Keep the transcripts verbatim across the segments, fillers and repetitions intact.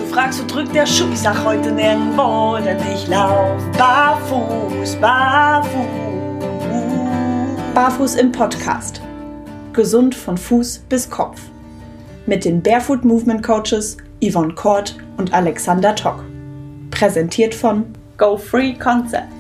fragst, wo drückt der Schuh? Ich sag heute nirgendwo, denn ich lauf barfuß, barfuß. Barfuß im Podcast. Gesund von Fuß bis Kopf. Mit den Barefoot Movement Coaches Yvonne Kort und Alexander Tock. Präsentiert von Go Free Concepts.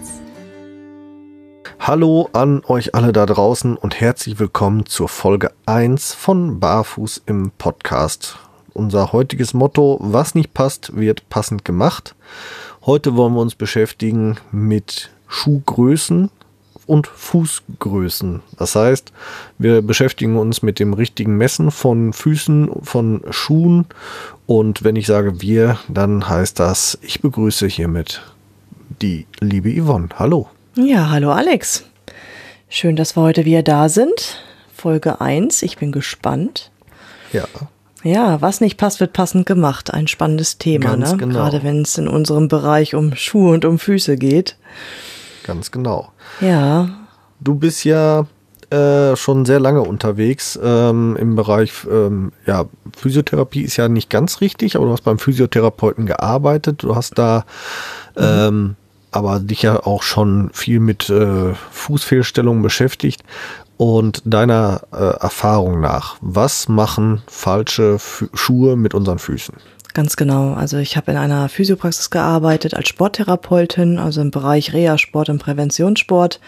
Hallo an euch alle da draußen und herzlich willkommen zur Folge eins von Barfuß im Podcast. Unser heutiges Motto: Was nicht passt, wird passend gemacht. Heute wollen wir uns beschäftigen mit Schuhgrößen und Fußgrößen. Das heißt, wir beschäftigen uns mit dem richtigen Messen von Füßen, von Schuhen. Und wenn ich sage wir, dann heißt das, ich begrüße hiermit die liebe Yvonne. Hallo. Ja, hallo Alex. Schön, dass wir heute wieder da sind. Folge eins, ich bin gespannt. Ja. Ja, was nicht passt, wird passend gemacht. Ein spannendes Thema, Ganz ne? genau. Gerade wenn es in unserem Bereich um Schuhe und um Füße geht. Ganz genau. Ja. Du bist ja äh, schon sehr lange unterwegs ähm, im Bereich, ähm, ja, Physiotherapie ist ja nicht ganz richtig, aber du hast beim Physiotherapeuten gearbeitet. Du hast da mhm. ähm, aber dich ja auch schon viel mit äh, Fußfehlstellungen beschäftigt. Und deiner äh, Erfahrung nach, was machen falsche F- Schuhe mit unseren Füßen? Ganz genau. Also ich habe in einer Physiopraxis gearbeitet als Sporttherapeutin, also im Bereich Reha-Sport und Präventionssport.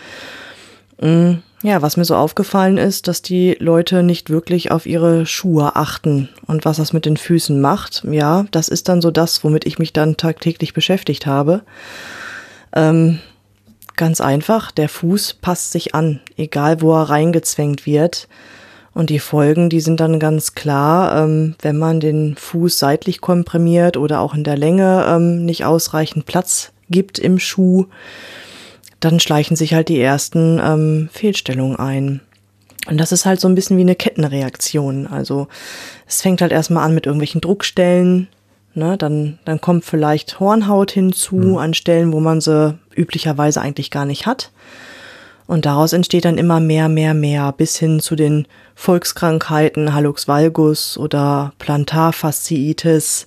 Ja, was mir so aufgefallen ist, dass die Leute nicht wirklich auf ihre Schuhe achten und was das mit den Füßen macht. Ja, das ist dann so das, womit ich mich dann tagtäglich beschäftigt habe. Ähm, Ganz einfach, der Fuß passt sich an, egal wo er reingezwängt wird. Und die Folgen, die sind dann ganz klar, ähm, wenn man den Fuß seitlich komprimiert oder auch in der Länge ähm, nicht ausreichend Platz gibt im Schuh, dann schleichen sich halt die ersten ähm, Fehlstellungen ein. Und das ist halt so ein bisschen wie eine Kettenreaktion. Also es fängt halt erstmal an mit irgendwelchen Druckstellen. Ne, dann, dann kommt vielleicht Hornhaut hinzu mhm. an Stellen, wo man sie üblicherweise eigentlich gar nicht hat. Und daraus entsteht dann immer mehr, mehr, mehr, bis hin zu den Volkskrankheiten, Hallux valgus oder Plantarfasziitis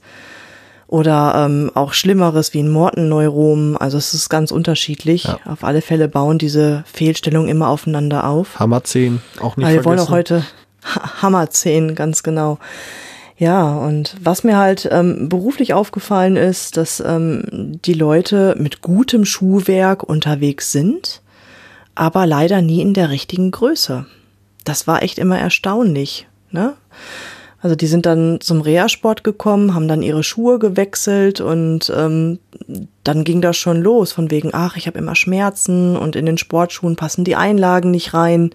oder ähm, auch Schlimmeres wie ein Mortenneurom. Also es ist ganz unterschiedlich. Ja. Auf alle Fälle bauen diese Fehlstellungen immer aufeinander auf. Hammerzehen, auch nicht Aber wir vergessen. wollen auch heute ha- Hammerzehen, ganz genau. Ja, und was mir halt ähm, beruflich aufgefallen ist, dass ähm, die Leute mit gutem Schuhwerk unterwegs sind, aber leider nie in der richtigen Größe. Das war echt immer erstaunlich, ne? Also die sind dann zum Reha-Sport gekommen, haben dann ihre Schuhe gewechselt und ähm, dann ging das schon los, von wegen, ach, ich habe immer Schmerzen und in den Sportschuhen passen die Einlagen nicht rein.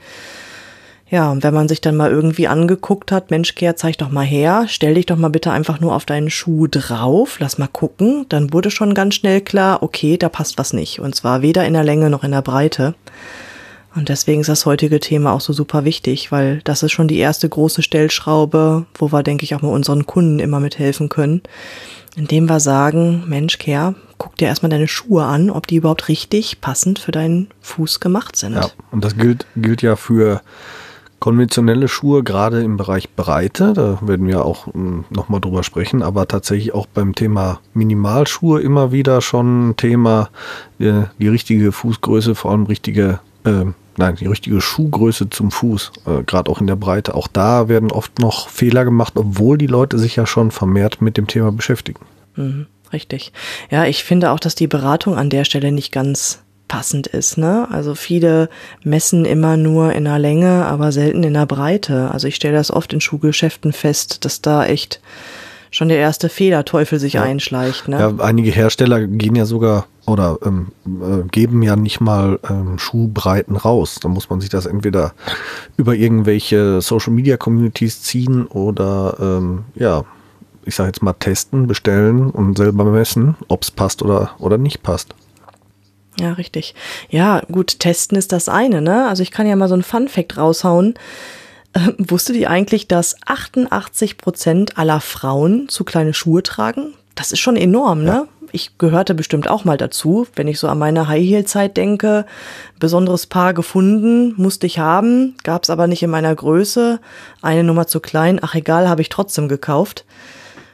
Ja, und wenn man sich dann mal irgendwie angeguckt hat, Mensch, Kehr, zeig doch mal her, stell dich doch mal bitte einfach nur auf deinen Schuh drauf, lass mal gucken, dann wurde schon ganz schnell klar, okay, da passt was nicht. Und zwar weder in der Länge noch in der Breite. Und deswegen ist das heutige Thema auch so super wichtig, weil das ist schon die erste große Stellschraube, wo wir, denke ich, auch mal unseren Kunden immer mithelfen können, indem wir sagen, Mensch, Kehr, guck dir erstmal deine Schuhe an, ob die überhaupt richtig passend für deinen Fuß gemacht sind. Ja, und das gilt, gilt ja für konventionelle Schuhe, gerade im Bereich Breite, da werden wir auch m, nochmal drüber sprechen, aber tatsächlich auch beim Thema Minimalschuhe immer wieder schon ein Thema, äh, die richtige Fußgröße, vor allem richtige, äh, nein, die richtige Schuhgröße zum Fuß, äh, gerade auch in der Breite. Auch da werden oft noch Fehler gemacht, obwohl die Leute sich ja schon vermehrt mit dem Thema beschäftigen. Mhm, richtig. Ja, ich finde auch, dass die Beratung an der Stelle nicht ganz passend ist, ne? Also viele messen immer nur in der Länge, aber selten in der Breite. Also ich stelle das oft in Schuhgeschäften fest, dass da echt schon der erste Fehlerteufel sich ja. einschleicht, ne? Ja, einige Hersteller gehen ja sogar oder ähm, äh, geben ja nicht mal ähm, Schuhbreiten raus. Da muss man sich das entweder über irgendwelche Social Media Communities ziehen oder ähm, ja, ich sage jetzt mal testen, bestellen und selber messen, ob es passt oder oder nicht passt. Ja, richtig. Ja, gut, testen ist das eine, ne? Also ich kann ja mal so ein Fun-Fact raushauen. Äh, wusstet ihr eigentlich, dass achtundachtzig Prozent aller Frauen zu kleine Schuhe tragen? Das ist schon enorm, ne? Ja. Ich gehörte bestimmt auch mal dazu, wenn ich so an meine High-Heel-Zeit denke. Besonderes Paar gefunden, musste ich haben, gab's aber nicht in meiner Größe. Eine Nummer zu klein, ach egal, habe ich trotzdem gekauft.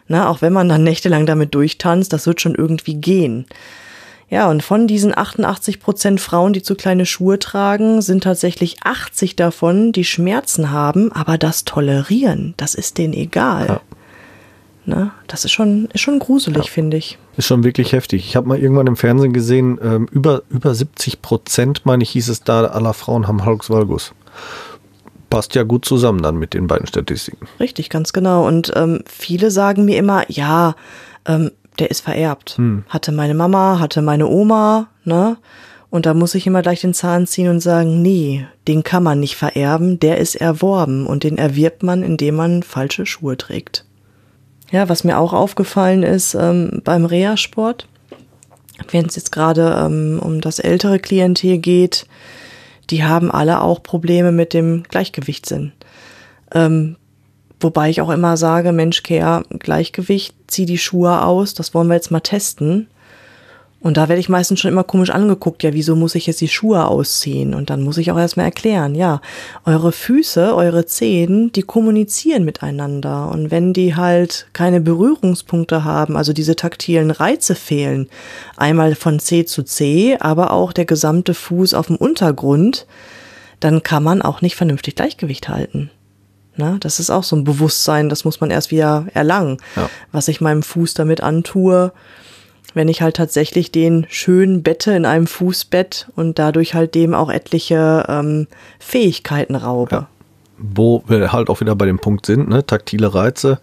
Na, auch wenn man dann nächtelang damit durchtanzt, das wird schon irgendwie gehen. Ja, und von diesen achtundachtzig Prozent Frauen, die zu kleine Schuhe tragen, sind tatsächlich achtzig davon, die Schmerzen haben, aber das tolerieren, das ist denen egal. Ja. Na, das ist schon, ist schon gruselig, ja. finde ich. Ist schon wirklich heftig. Ich habe mal irgendwann im Fernsehen gesehen, ähm, über, über siebzig Prozent, meine ich, hieß es da, aller Frauen haben Hallux valgus. Passt ja gut zusammen dann mit den beiden Statistiken. Richtig, ganz genau. Und ähm, viele sagen mir immer, ja, ähm, der ist vererbt. Hm. Hatte meine Mama, hatte meine Oma, ne? Und da muss ich immer gleich den Zahn ziehen und sagen, nee, den kann man nicht vererben, der ist erworben und den erwirbt man, indem man falsche Schuhe trägt. Ja, was mir auch aufgefallen ist ähm, beim Reha-Sport, wenn es jetzt gerade ähm, um das ältere Klientel geht, die haben alle auch Probleme mit dem Gleichgewichtssinn. Ähm, wobei ich auch immer sage, Mensch, Kehr, Gleichgewicht, zieh die Schuhe aus, das wollen wir jetzt mal testen. Und da werde ich meistens schon immer komisch angeguckt, ja, wieso muss ich jetzt die Schuhe ausziehen? Und dann muss ich auch erstmal erklären, ja, eure Füße, eure Zehen, die kommunizieren miteinander. Und wenn die halt keine Berührungspunkte haben, also diese taktilen Reize fehlen, einmal von Zeh zu Zeh, aber auch der gesamte Fuß auf dem Untergrund, dann kann man auch nicht vernünftig Gleichgewicht halten. Na, das ist auch so ein Bewusstsein, das muss man erst wieder erlangen, ja. Was ich meinem Fuß damit antue, wenn ich halt tatsächlich den schön bette in einem Fußbett und dadurch halt dem auch etliche ähm, Fähigkeiten raube. Ja. Wo wir halt auch wieder bei dem Punkt sind, ne, taktile Reize,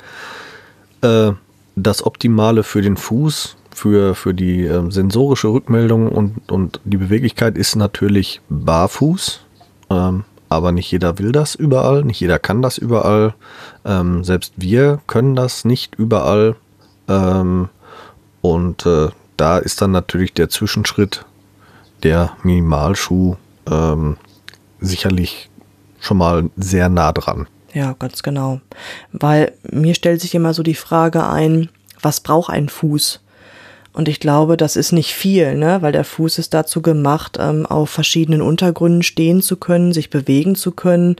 äh, das Optimale für den Fuß, für, für die äh, sensorische Rückmeldung und, und die Beweglichkeit ist natürlich barfuß, ähm, aber nicht jeder will das überall, nicht jeder kann das überall, ähm, selbst wir können das nicht überall, ähm, und äh, da ist dann natürlich der Zwischenschritt, der Minimalschuh, ähm, sicherlich schon mal sehr nah dran. Ja, ganz genau. Weil mir stellt sich immer so die Frage ein, was braucht ein Fuß? Und ich glaube, das ist nicht viel, ne? Weil der Fuß ist dazu gemacht, ähm, auf verschiedenen Untergründen stehen zu können, sich bewegen zu können.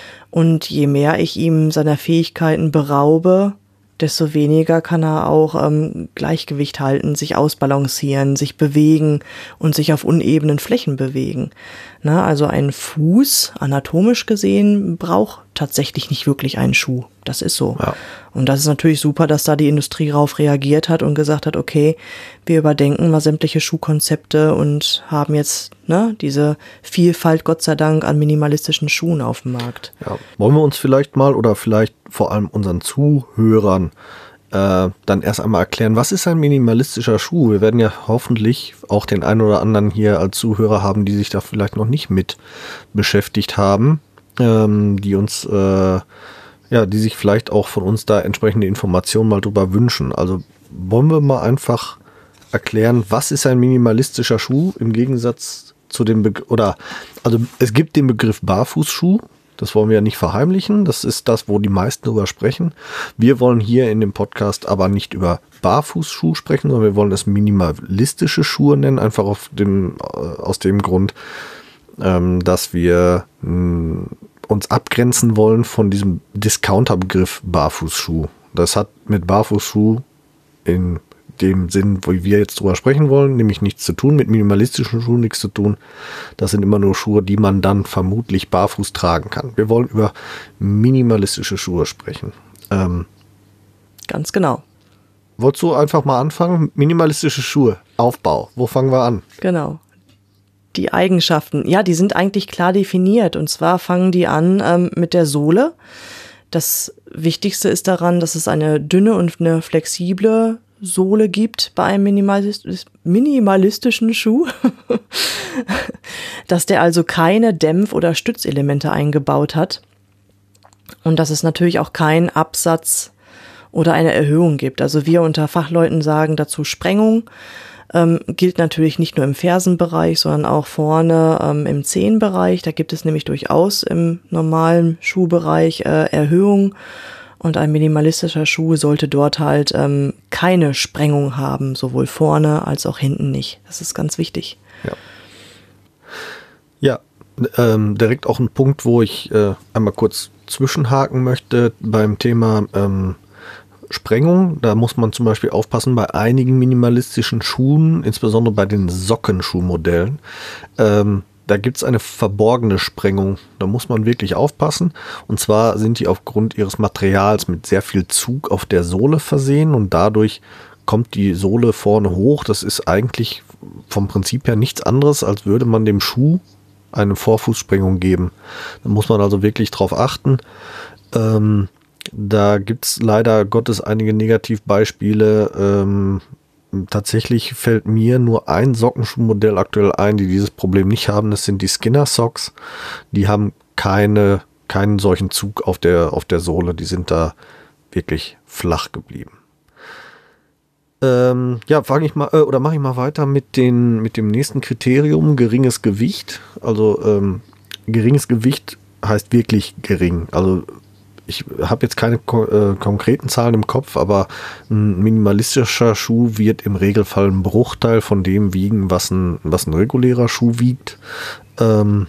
Und je mehr ich ihm seiner Fähigkeiten beraube, desto weniger kann er auch ähm, Gleichgewicht halten, sich ausbalancieren, sich bewegen und sich auf unebenen Flächen bewegen. Na, also ein Fuß, anatomisch gesehen, braucht tatsächlich nicht wirklich einen Schuh. Das ist so. Ja. Und das ist natürlich super, dass da die Industrie drauf reagiert hat und gesagt hat, okay, wir überdenken mal sämtliche Schuhkonzepte und haben jetzt ne, diese Vielfalt, Gott sei Dank, an minimalistischen Schuhen auf dem Markt. Ja. Wollen wir uns vielleicht mal oder vielleicht vor allem unseren Zuhörern äh, dann erst einmal erklären, was ist ein minimalistischer Schuh? Wir werden ja hoffentlich auch den einen oder anderen hier als Zuhörer haben, die sich da vielleicht noch nicht mit beschäftigt haben, ähm, die uns äh, ja, die sich vielleicht auch von uns da entsprechende Informationen mal drüber wünschen. Also wollen wir mal einfach erklären, was ist ein minimalistischer Schuh im Gegensatz zu dem Begriff, oder, also es gibt den Begriff Barfußschuh, das wollen wir ja nicht verheimlichen, das ist das, wo die meisten drüber sprechen. Wir wollen hier in dem Podcast aber nicht über Barfußschuh sprechen, sondern wir wollen es minimalistische Schuhe nennen, einfach auf dem, aus dem Grund, ähm, dass wir mh, uns abgrenzen wollen von diesem Discounter-Begriff Barfußschuh. Das hat mit Barfußschuh in dem Sinn, wo wir jetzt drüber sprechen wollen, nämlich nichts zu tun, mit minimalistischen Schuhen nichts zu tun. Das sind immer nur Schuhe, die man dann vermutlich barfuß tragen kann. Wir wollen über minimalistische Schuhe sprechen. Ähm, Ganz genau. Wolltest du einfach mal anfangen? Minimalistische Schuhe, Aufbau. Wo fangen wir an? Genau. Die Eigenschaften, ja, die sind eigentlich klar definiert. Und zwar fangen die an ähm, mit der Sohle. Das Wichtigste ist daran, dass es eine dünne und eine flexible Sohle gibt bei einem Minimalist- minimalistischen Schuh. Dass der also keine Dämpf- oder Stützelemente eingebaut hat. Und dass es natürlich auch keinen Absatz oder eine Erhöhung gibt. Also wir unter Fachleuten sagen dazu Sprengung. Ähm, gilt natürlich nicht nur im Fersenbereich, sondern auch vorne ähm, im Zehenbereich. Da gibt es nämlich durchaus im normalen Schuhbereich äh, Erhöhung. Und ein minimalistischer Schuh sollte dort halt ähm, keine Sprengung haben, sowohl vorne als auch hinten nicht. Das ist ganz wichtig. Ja, ja ähm, direkt auch ein Punkt, wo ich äh, einmal kurz zwischenhaken möchte beim Thema ähm, Sprengung. Da muss man zum Beispiel aufpassen bei einigen minimalistischen Schuhen, insbesondere bei den Sockenschuhmodellen. Ähm, da gibt es eine verborgene Sprengung. Da muss man wirklich aufpassen. Und zwar sind die aufgrund ihres Materials mit sehr viel Zug auf der Sohle versehen und dadurch kommt die Sohle vorne hoch. Das ist eigentlich vom Prinzip her nichts anderes, als würde man dem Schuh eine Vorfußsprengung geben. Da muss man also wirklich drauf achten. Ähm, da gibt es leider Gottes einige Negativbeispiele. Ähm, tatsächlich fällt mir nur ein Sockenschuhmodell aktuell ein, die dieses Problem nicht haben. Das sind die Skinner Socks. Die haben keine, keinen solchen Zug auf der, auf der Sohle. Die sind da wirklich flach geblieben. Ähm, ja, fange ich mal äh, oder mache ich mal weiter mit den mit dem nächsten Kriterium, geringes Gewicht. Also ähm, geringes Gewicht heißt wirklich gering. Also ich habe jetzt keine ko- äh, konkreten Zahlen im Kopf, aber ein minimalistischer Schuh wird im Regelfall einen Bruchteil von dem wiegen, was ein was ein regulärer Schuh wiegt. Ähm,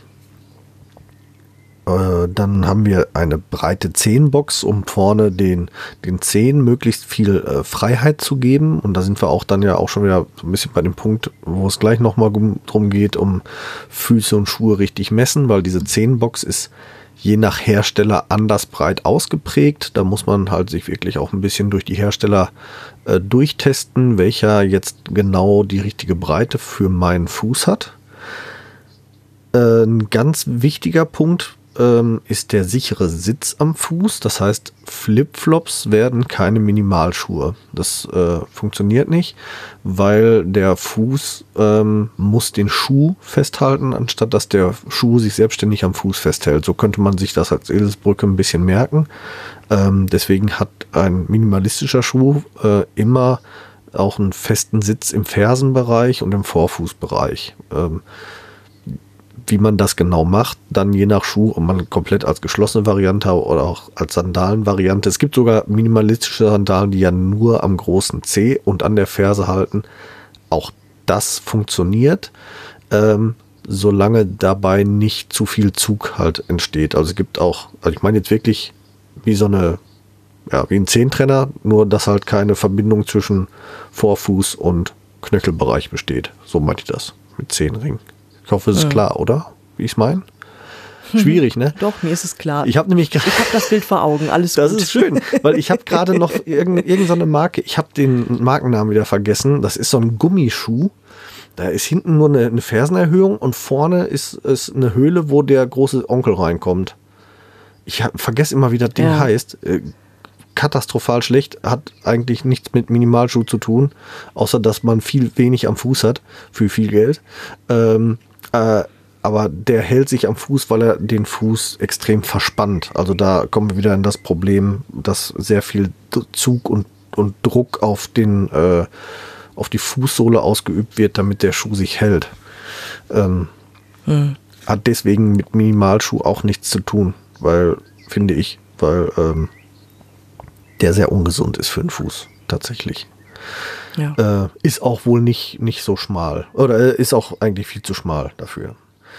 Dann haben wir eine breite Zehenbox, um vorne den, den Zehen möglichst viel äh, Freiheit zu geben. Und da sind wir auch dann ja auch schon wieder so ein bisschen bei dem Punkt, wo es gleich nochmal drum geht, um Füße und Schuhe richtig messen, weil diese Zehenbox ist je nach Hersteller anders breit ausgeprägt. Da muss man halt sich wirklich auch ein bisschen durch die Hersteller äh, durchtesten, welcher jetzt genau die richtige Breite für meinen Fuß hat. Äh, ein ganz wichtiger Punkt ist der sichere Sitz am Fuß. Das heißt, Flipflops werden keine Minimalschuhe. Das äh, funktioniert nicht, weil der Fuß ähm, muss den Schuh festhalten, anstatt dass der Schuh sich selbstständig am Fuß festhält. So könnte man sich das als Eselsbrücke ein bisschen merken. Ähm, deswegen hat ein minimalistischer Schuh äh, immer auch einen festen Sitz im Fersenbereich und im Vorfußbereich. Ähm, Wie man das genau macht, dann je nach Schuh, ob man komplett als geschlossene Variante oder auch als Sandalenvariante. Es gibt sogar minimalistische Sandalen, die ja nur am großen Zeh und an der Ferse halten. Auch das funktioniert, ähm, solange dabei nicht zu viel Zug halt entsteht. Also es gibt auch, also ich meine jetzt wirklich wie so eine, ja, wie ein Zehentrenner, nur dass halt keine Verbindung zwischen Vorfuß und Knöchelbereich besteht. So meinte ich das mit Zehenring. Ich hoffe, es ist ja klar, oder? Wie ich es meine? Schwierig, ne? Doch, mir ist es klar. Ich habe nämlich Ich habe das Bild vor Augen, alles das gut. Das ist schön, weil ich habe gerade noch irgendeine irgend so eine Marke, ich habe den Markennamen wieder vergessen, das ist so ein Gummischuh, da ist hinten nur eine, eine Fersenerhöhung und vorne ist, ist eine Höhle, wo der große Onkel reinkommt. Ich hab, vergesse immer, wie das Ding ja. heißt. Katastrophal schlecht, hat eigentlich nichts mit Minimalschuh zu tun, außer dass man viel wenig am Fuß hat, für viel Geld. Ähm, Äh, aber der hält sich am Fuß, weil er den Fuß extrem verspannt. Also da kommen wir wieder in das Problem, dass sehr viel Zug und, und Druck auf den äh, auf die Fußsohle ausgeübt wird, damit der Schuh sich hält. Ähm, hm. Hat deswegen mit Minimalschuh auch nichts zu tun, weil, finde ich, weil ähm, der sehr ungesund ist für den Fuß, tatsächlich. Ja. Äh, ist auch wohl nicht, nicht so schmal. Oder ist auch eigentlich viel zu schmal dafür.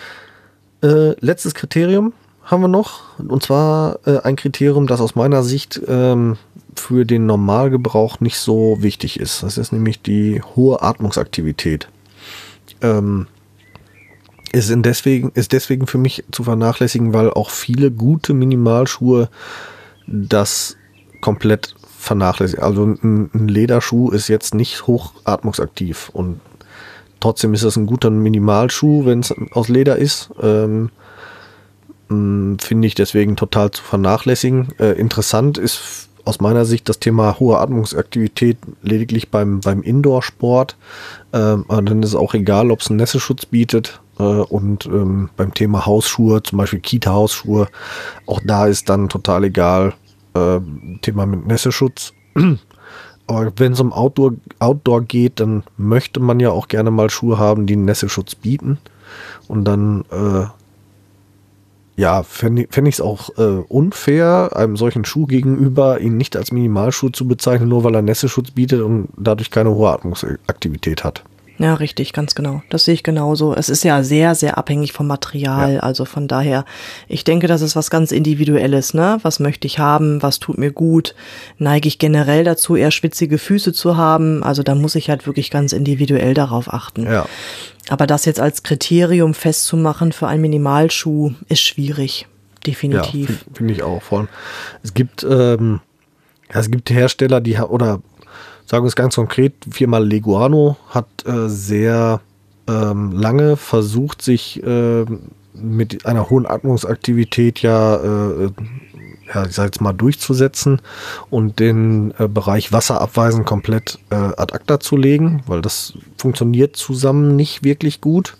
Äh, letztes Kriterium haben wir noch. Und zwar äh, ein Kriterium, das aus meiner Sicht ähm, für den Normalgebrauch nicht so wichtig ist. Das ist nämlich die hohe Atmungsaktivität. Ähm, ist, in deswegen, ist deswegen für mich zu vernachlässigen, weil auch viele gute Minimalschuhe das komplett vernachlässigen. Also ein, ein Lederschuh ist jetzt nicht hochatmungsaktiv und trotzdem ist es ein guter Minimalschuh, wenn es aus Leder ist. Ähm, finde ich deswegen total zu vernachlässigen. Äh, interessant ist aus meiner Sicht das Thema hohe Atmungsaktivität lediglich beim, beim Indoor-Sport. Ähm, aber dann ist es auch egal, ob es einen Nässeschutz bietet. Äh, und ähm, beim Thema Hausschuhe, zum Beispiel Kita-Hausschuhe, auch da ist dann total egal, Thema mit Nässeschutz. Aber wenn es um Outdoor, Outdoor geht, dann möchte man ja auch gerne mal Schuhe haben, die einen Nässeschutz bieten. Und dann äh, ja, fände fänd ich es auch äh, unfair, einem solchen Schuh gegenüber ihn nicht als Minimalschuh zu bezeichnen, nur weil er Nässeschutz bietet und dadurch keine hohe Atmungsaktivität hat. Ja, richtig, ganz genau. Das sehe ich genauso. Es ist ja sehr, sehr abhängig vom Material. Ja. Also von daher, ich denke, das ist was ganz Individuelles, ne? Was möchte ich haben? Was tut mir gut? Neige ich generell dazu, eher schwitzige Füße zu haben? Also da muss ich halt wirklich ganz individuell darauf achten. Ja. Aber das jetzt als Kriterium festzumachen für einen Minimalschuh ist schwierig. Definitiv. Ja, finde find ich auch. Vor allem, es gibt, ähm, ja, es gibt Hersteller, die, oder sagen wir es ganz konkret, Firma Leguano hat äh, sehr ähm, lange versucht, sich äh, mit einer hohen Atmungsaktivität ja, äh, ja, ich sag jetzt mal, durchzusetzen und den äh, Bereich Wasserabweisen komplett äh, ad acta zu legen, weil das funktioniert zusammen nicht wirklich gut.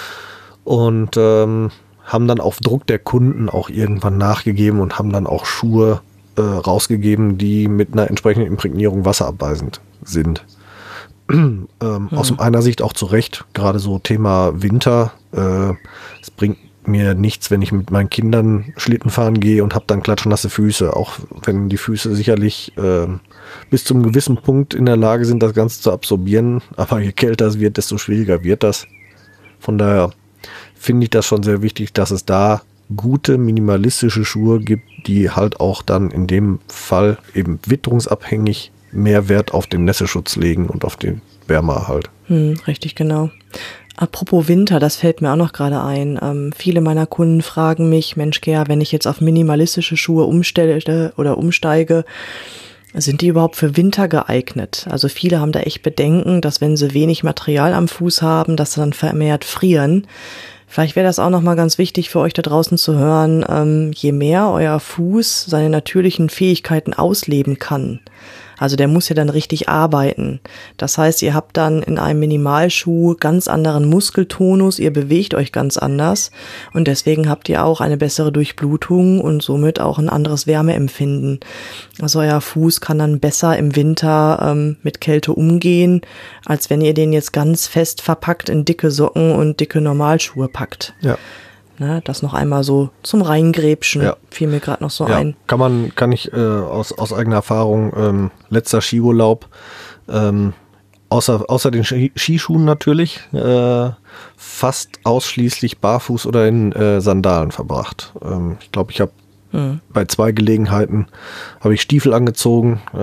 Und ähm, haben dann auf Druck der Kunden auch irgendwann nachgegeben und haben dann auch Schuhe äh, rausgegeben, die mit einer entsprechenden Imprägnierung wasserabweisend sind. ähm, mhm. Aus meiner Sicht auch zu Recht, gerade so Thema Winter. Äh, es bringt mir nichts, wenn ich mit meinen Kindern Schlitten fahren gehe und habe dann klatschnasse Füße, auch wenn die Füße sicherlich äh, bis zu einem gewissen Punkt in der Lage sind, das Ganze zu absorbieren. Aber je kälter es wird, desto schwieriger wird das. Von daher finde ich das schon sehr wichtig, dass es da gute minimalistische Schuhe gibt, die halt auch dann in dem Fall eben witterungsabhängig mehr Wert auf den Nässeschutz legen und auf den Wärmeerhalt. Hm, richtig, genau. Apropos Winter, das fällt mir auch noch gerade ein. Ähm, viele meiner Kunden fragen mich, Mensch, Gea, wenn ich jetzt auf minimalistische Schuhe umstelle oder umsteige, sind die überhaupt für Winter geeignet? Also viele haben da echt Bedenken, dass wenn sie wenig Material am Fuß haben, dass sie dann vermehrt frieren. Vielleicht wäre das auch nochmal ganz wichtig für euch da draußen zu hören, ähm, je mehr euer Fuß seine natürlichen Fähigkeiten ausleben kann. Also der muss ja dann richtig arbeiten. Das heißt, ihr habt dann in einem Minimalschuh ganz anderen Muskeltonus, ihr bewegt euch ganz anders und deswegen habt ihr auch eine bessere Durchblutung und somit auch ein anderes Wärmeempfinden. Also euer Fuß kann dann besser im Winter ähm, mit Kälte umgehen, als wenn ihr den jetzt ganz fest verpackt in dicke Socken und dicke Normalschuhe packt. Ja. Ne, das noch einmal so zum Reingräbschen, ja. fiel mir gerade noch so ja, ein. Kann man, kann ich äh, aus, aus eigener Erfahrung, ähm, letzter Skiurlaub, ähm, außer, außer den Ski- Skischuhen natürlich, äh, fast ausschließlich barfuß oder in äh, Sandalen verbracht. Ähm, ich glaube, ich habe hm. bei zwei Gelegenheiten habe ich Stiefel angezogen. Äh,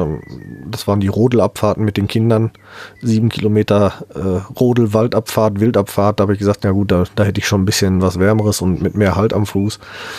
das waren die Rodelabfahrten mit den Kindern. Sieben Kilometer äh, Rodel, Waldabfahrt, Wildabfahrt. Da habe ich gesagt, na gut, da, da hätte ich schon ein bisschen was Wärmeres und mit mehr Halt am Fuß.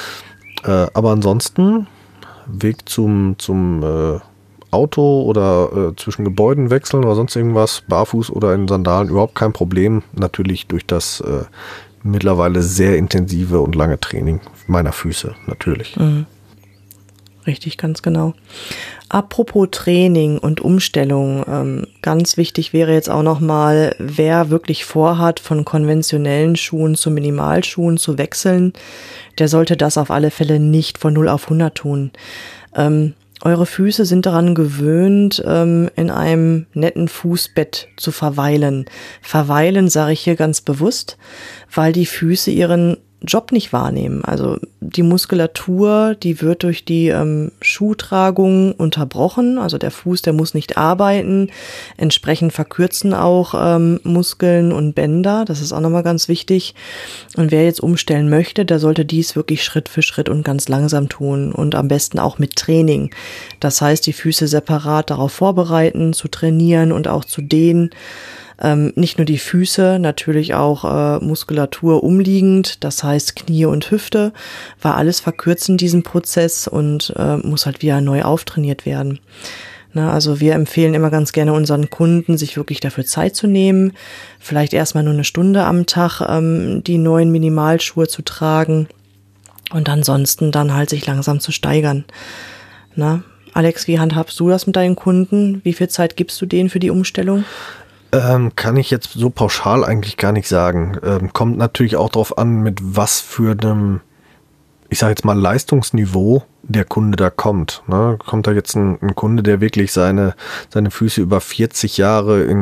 Äh, aber ansonsten Weg zum, zum äh, Auto oder äh, zwischen Gebäuden wechseln oder sonst irgendwas, barfuß oder in Sandalen, überhaupt kein Problem. Natürlich durch das äh, mittlerweile sehr intensive und lange Training meiner Füße, natürlich. Mhm. Richtig, ganz genau. Apropos Training und Umstellung, ähm, ganz wichtig wäre jetzt auch nochmal, wer wirklich vorhat, von konventionellen Schuhen zu Minimalschuhen zu wechseln, der sollte das auf alle Fälle nicht von null auf hundert tun. Ähm, Eure Füße sind daran gewöhnt, ähm, in einem netten Fußbett zu verweilen. Verweilen sage ich hier ganz bewusst, weil die Füße ihren Job nicht wahrnehmen. Also die Muskulatur, die wird durch die ähm, Schuhtragung unterbrochen. Also der Fuß, der muss nicht arbeiten. Entsprechend verkürzen auch ähm, Muskeln und Bänder. Das ist auch nochmal ganz wichtig. Und wer jetzt umstellen möchte, der sollte dies wirklich Schritt für Schritt und ganz langsam tun. Und am besten auch mit Training. Das heißt, die Füße separat darauf vorbereiten, zu trainieren und auch zu dehnen. Ähm, nicht nur die Füße, natürlich auch äh, Muskulatur umliegend, das heißt Knie und Hüfte, weil alles verkürzen diesen Prozess und äh, muss halt wieder neu auftrainiert werden. Na, also wir empfehlen immer ganz gerne unseren Kunden, sich wirklich dafür Zeit zu nehmen, vielleicht erstmal nur eine Stunde am Tag ähm, die neuen Minimalschuhe zu tragen und ansonsten dann halt sich langsam zu steigern. Na, Alex, wie handhabst du das mit deinen Kunden? Wie viel Zeit gibst du denen für die Umstellung? Ähm, kann ich jetzt so pauschal eigentlich gar nicht sagen. Ähm, kommt natürlich auch darauf an, mit was für einem, ich sage jetzt mal, Leistungsniveau der Kunde da kommt. Ne? Kommt da jetzt ein, ein Kunde, der wirklich seine, seine Füße über vierzig Jahre in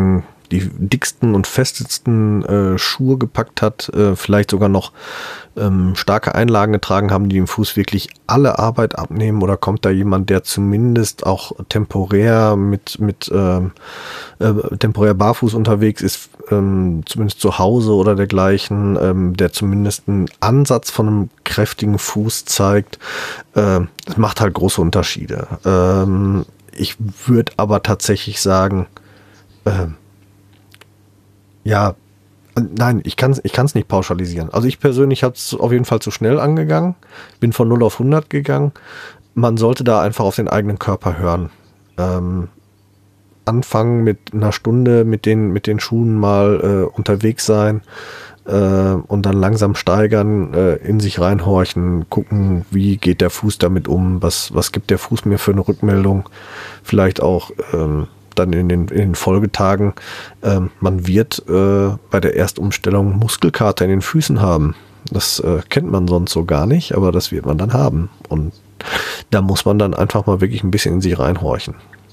die dicksten und festesten äh, Schuhe gepackt hat, äh, vielleicht sogar noch ähm, starke Einlagen getragen haben, die dem Fuß wirklich alle Arbeit abnehmen, oder kommt da jemand, der zumindest auch temporär mit, mit ähm, äh, temporär barfuß unterwegs ist, ähm, zumindest zu Hause oder dergleichen, ähm, der zumindest einen Ansatz von einem kräftigen Fuß zeigt, äh, das macht halt große Unterschiede. Ähm, ich würde aber tatsächlich sagen, äh, ja, nein, ich kann es ich kann's nicht pauschalisieren. Also ich persönlich habe es auf jeden Fall zu schnell angegangen, bin von null auf hundert gegangen. Man sollte da einfach auf den eigenen Körper hören. Ähm, anfangen mit einer Stunde mit den, mit den Schuhen mal äh, unterwegs sein äh, und dann langsam steigern, äh, in sich reinhorchen, gucken, wie geht der Fuß damit um, was, was gibt der Fuß mir für eine Rückmeldung, vielleicht auch ähm, dann in den, in den Folgetagen. Ähm, man wird äh, bei der Erstumstellung Muskelkater in den Füßen haben. Das äh, kennt man sonst so gar nicht, aber das wird man dann haben. Und da muss man dann einfach mal wirklich ein bisschen in sich reinhorchen.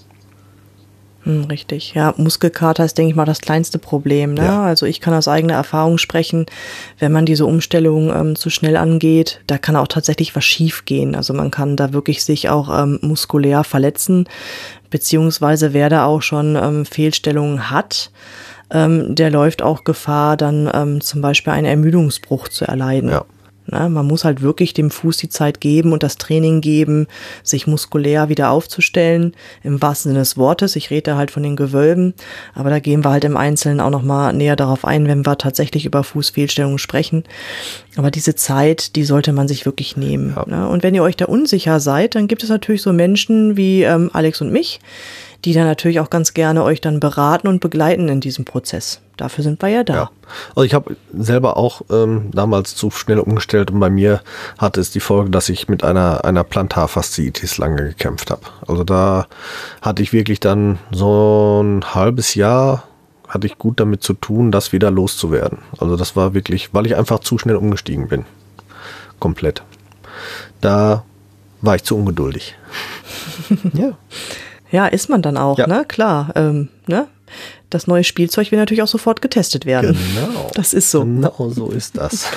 Hm, richtig, ja, Muskelkater ist, denke ich mal, das kleinste Problem. Ne? Ja. Also ich kann aus eigener Erfahrung sprechen, wenn man diese Umstellung ähm, zu schnell angeht, da kann auch tatsächlich was schief gehen. Also man kann da wirklich sich auch ähm, muskulär verletzen, beziehungsweise wer da auch schon ähm, Fehlstellungen hat, ähm, der läuft auch Gefahr, dann ähm, zum Beispiel einen Ermüdungsbruch zu erleiden. Ja. Na, man muss halt wirklich dem Fuß die Zeit geben und das Training geben, sich muskulär wieder aufzustellen, im wahrsten Sinne des Wortes. Ich rede da halt von den Gewölben, aber da gehen wir halt im Einzelnen auch nochmal näher darauf ein, wenn wir tatsächlich über Fußfehlstellungen sprechen. Aber diese Zeit, die sollte man sich wirklich nehmen. Ja. Na, und wenn ihr euch da unsicher seid, dann gibt es natürlich so Menschen wie ähm, Alex und mich, die dann natürlich auch ganz gerne euch dann beraten und begleiten in diesem Prozess. Dafür sind wir ja da. Ja. Also ich habe selber auch ähm, damals zu schnell umgestellt und bei mir hatte es die Folge, dass ich mit einer, einer Plantarfasziitis lange gekämpft habe. Also da hatte ich wirklich dann so ein halbes Jahr, hatte ich gut damit zu tun, das wieder loszuwerden. Also das war wirklich, weil ich einfach zu schnell umgestiegen bin. Komplett. Da war ich zu ungeduldig. Ja. Ja, ist man dann auch, ja. ne? Klar, ähm, ne? Das neue Spielzeug will natürlich auch sofort getestet werden. Genau. Das ist so. Genau so ist das.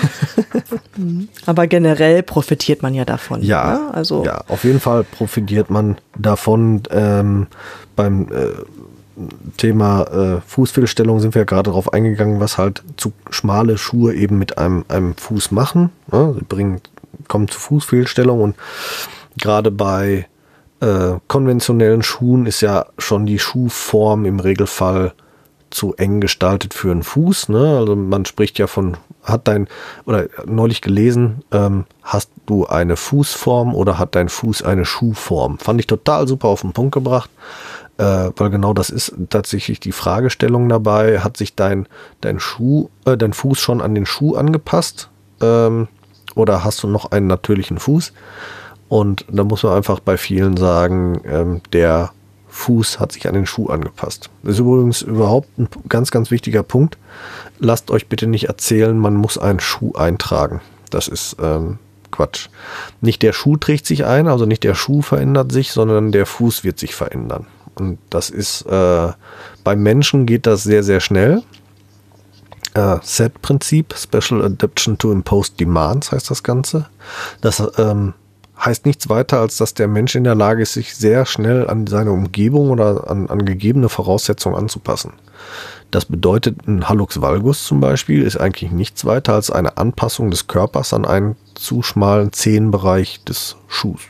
Aber generell profitiert man ja davon. Ja, ne? Also ja, auf jeden Fall profitiert man davon. Ähm, beim äh, Thema äh, Fußfehlstellung sind wir ja gerade darauf eingegangen, was halt zu schmale Schuhe eben mit einem, einem Fuß machen. Ne? Sie bringen, kommen zu Fußfehlstellung und gerade bei Äh, konventionellen Schuhen ist ja schon die Schuhform im Regelfall zu eng gestaltet für einen Fuß. Ne? Also man spricht ja von, hat dein, oder neulich gelesen, ähm, hast du eine Fußform oder hat dein Fuß eine Schuhform? Fand ich total super auf den Punkt gebracht, äh, weil genau das ist tatsächlich die Fragestellung dabei. Hat sich dein, dein Schuh, äh, dein Fuß schon an den Schuh angepasst? Ähm, oder hast du noch einen natürlichen Fuß? Und da muss man einfach bei vielen sagen, ähm, der Fuß hat sich an den Schuh angepasst. Das ist übrigens überhaupt ein ganz, ganz wichtiger Punkt. Lasst euch bitte nicht erzählen, man muss einen Schuh eintragen. Das ist ähm, Quatsch. Nicht der Schuh trägt sich ein, also nicht der Schuh verändert sich, sondern der Fuß wird sich verändern. Und das ist, äh, beim Menschen geht das sehr, sehr schnell. Äh, S A D-Prinzip, Special Adaptation to Imposed Demands heißt das Ganze. Das ähm, heißt nichts weiter, als dass der Mensch in der Lage ist, sich sehr schnell an seine Umgebung oder an, an gegebene Voraussetzungen anzupassen. Das bedeutet, ein Hallux valgus zum Beispiel ist eigentlich nichts weiter als eine Anpassung des Körpers an einen zu schmalen Zehenbereich des Schuhs.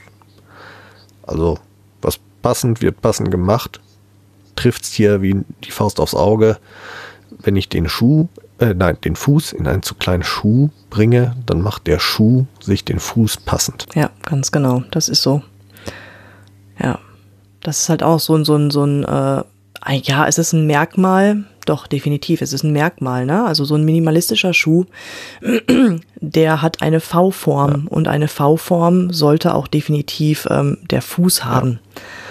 Also was passend wird passend gemacht, trifft es hier wie die Faust aufs Auge. Wenn ich den Schuh Äh, nein, den Fuß in einen zu kleinen Schuh bringe, dann macht der Schuh sich den Fuß passend. Ja, ganz genau. Das ist so. Ja, das ist halt auch so ein, so ein, so ein, äh, ja, es ist ein Merkmal, doch, definitiv, es ist ein Merkmal, ne? Also so ein minimalistischer Schuh, der hat eine V-Form ja. und eine V-Form sollte auch definitiv ähm, der Fuß haben.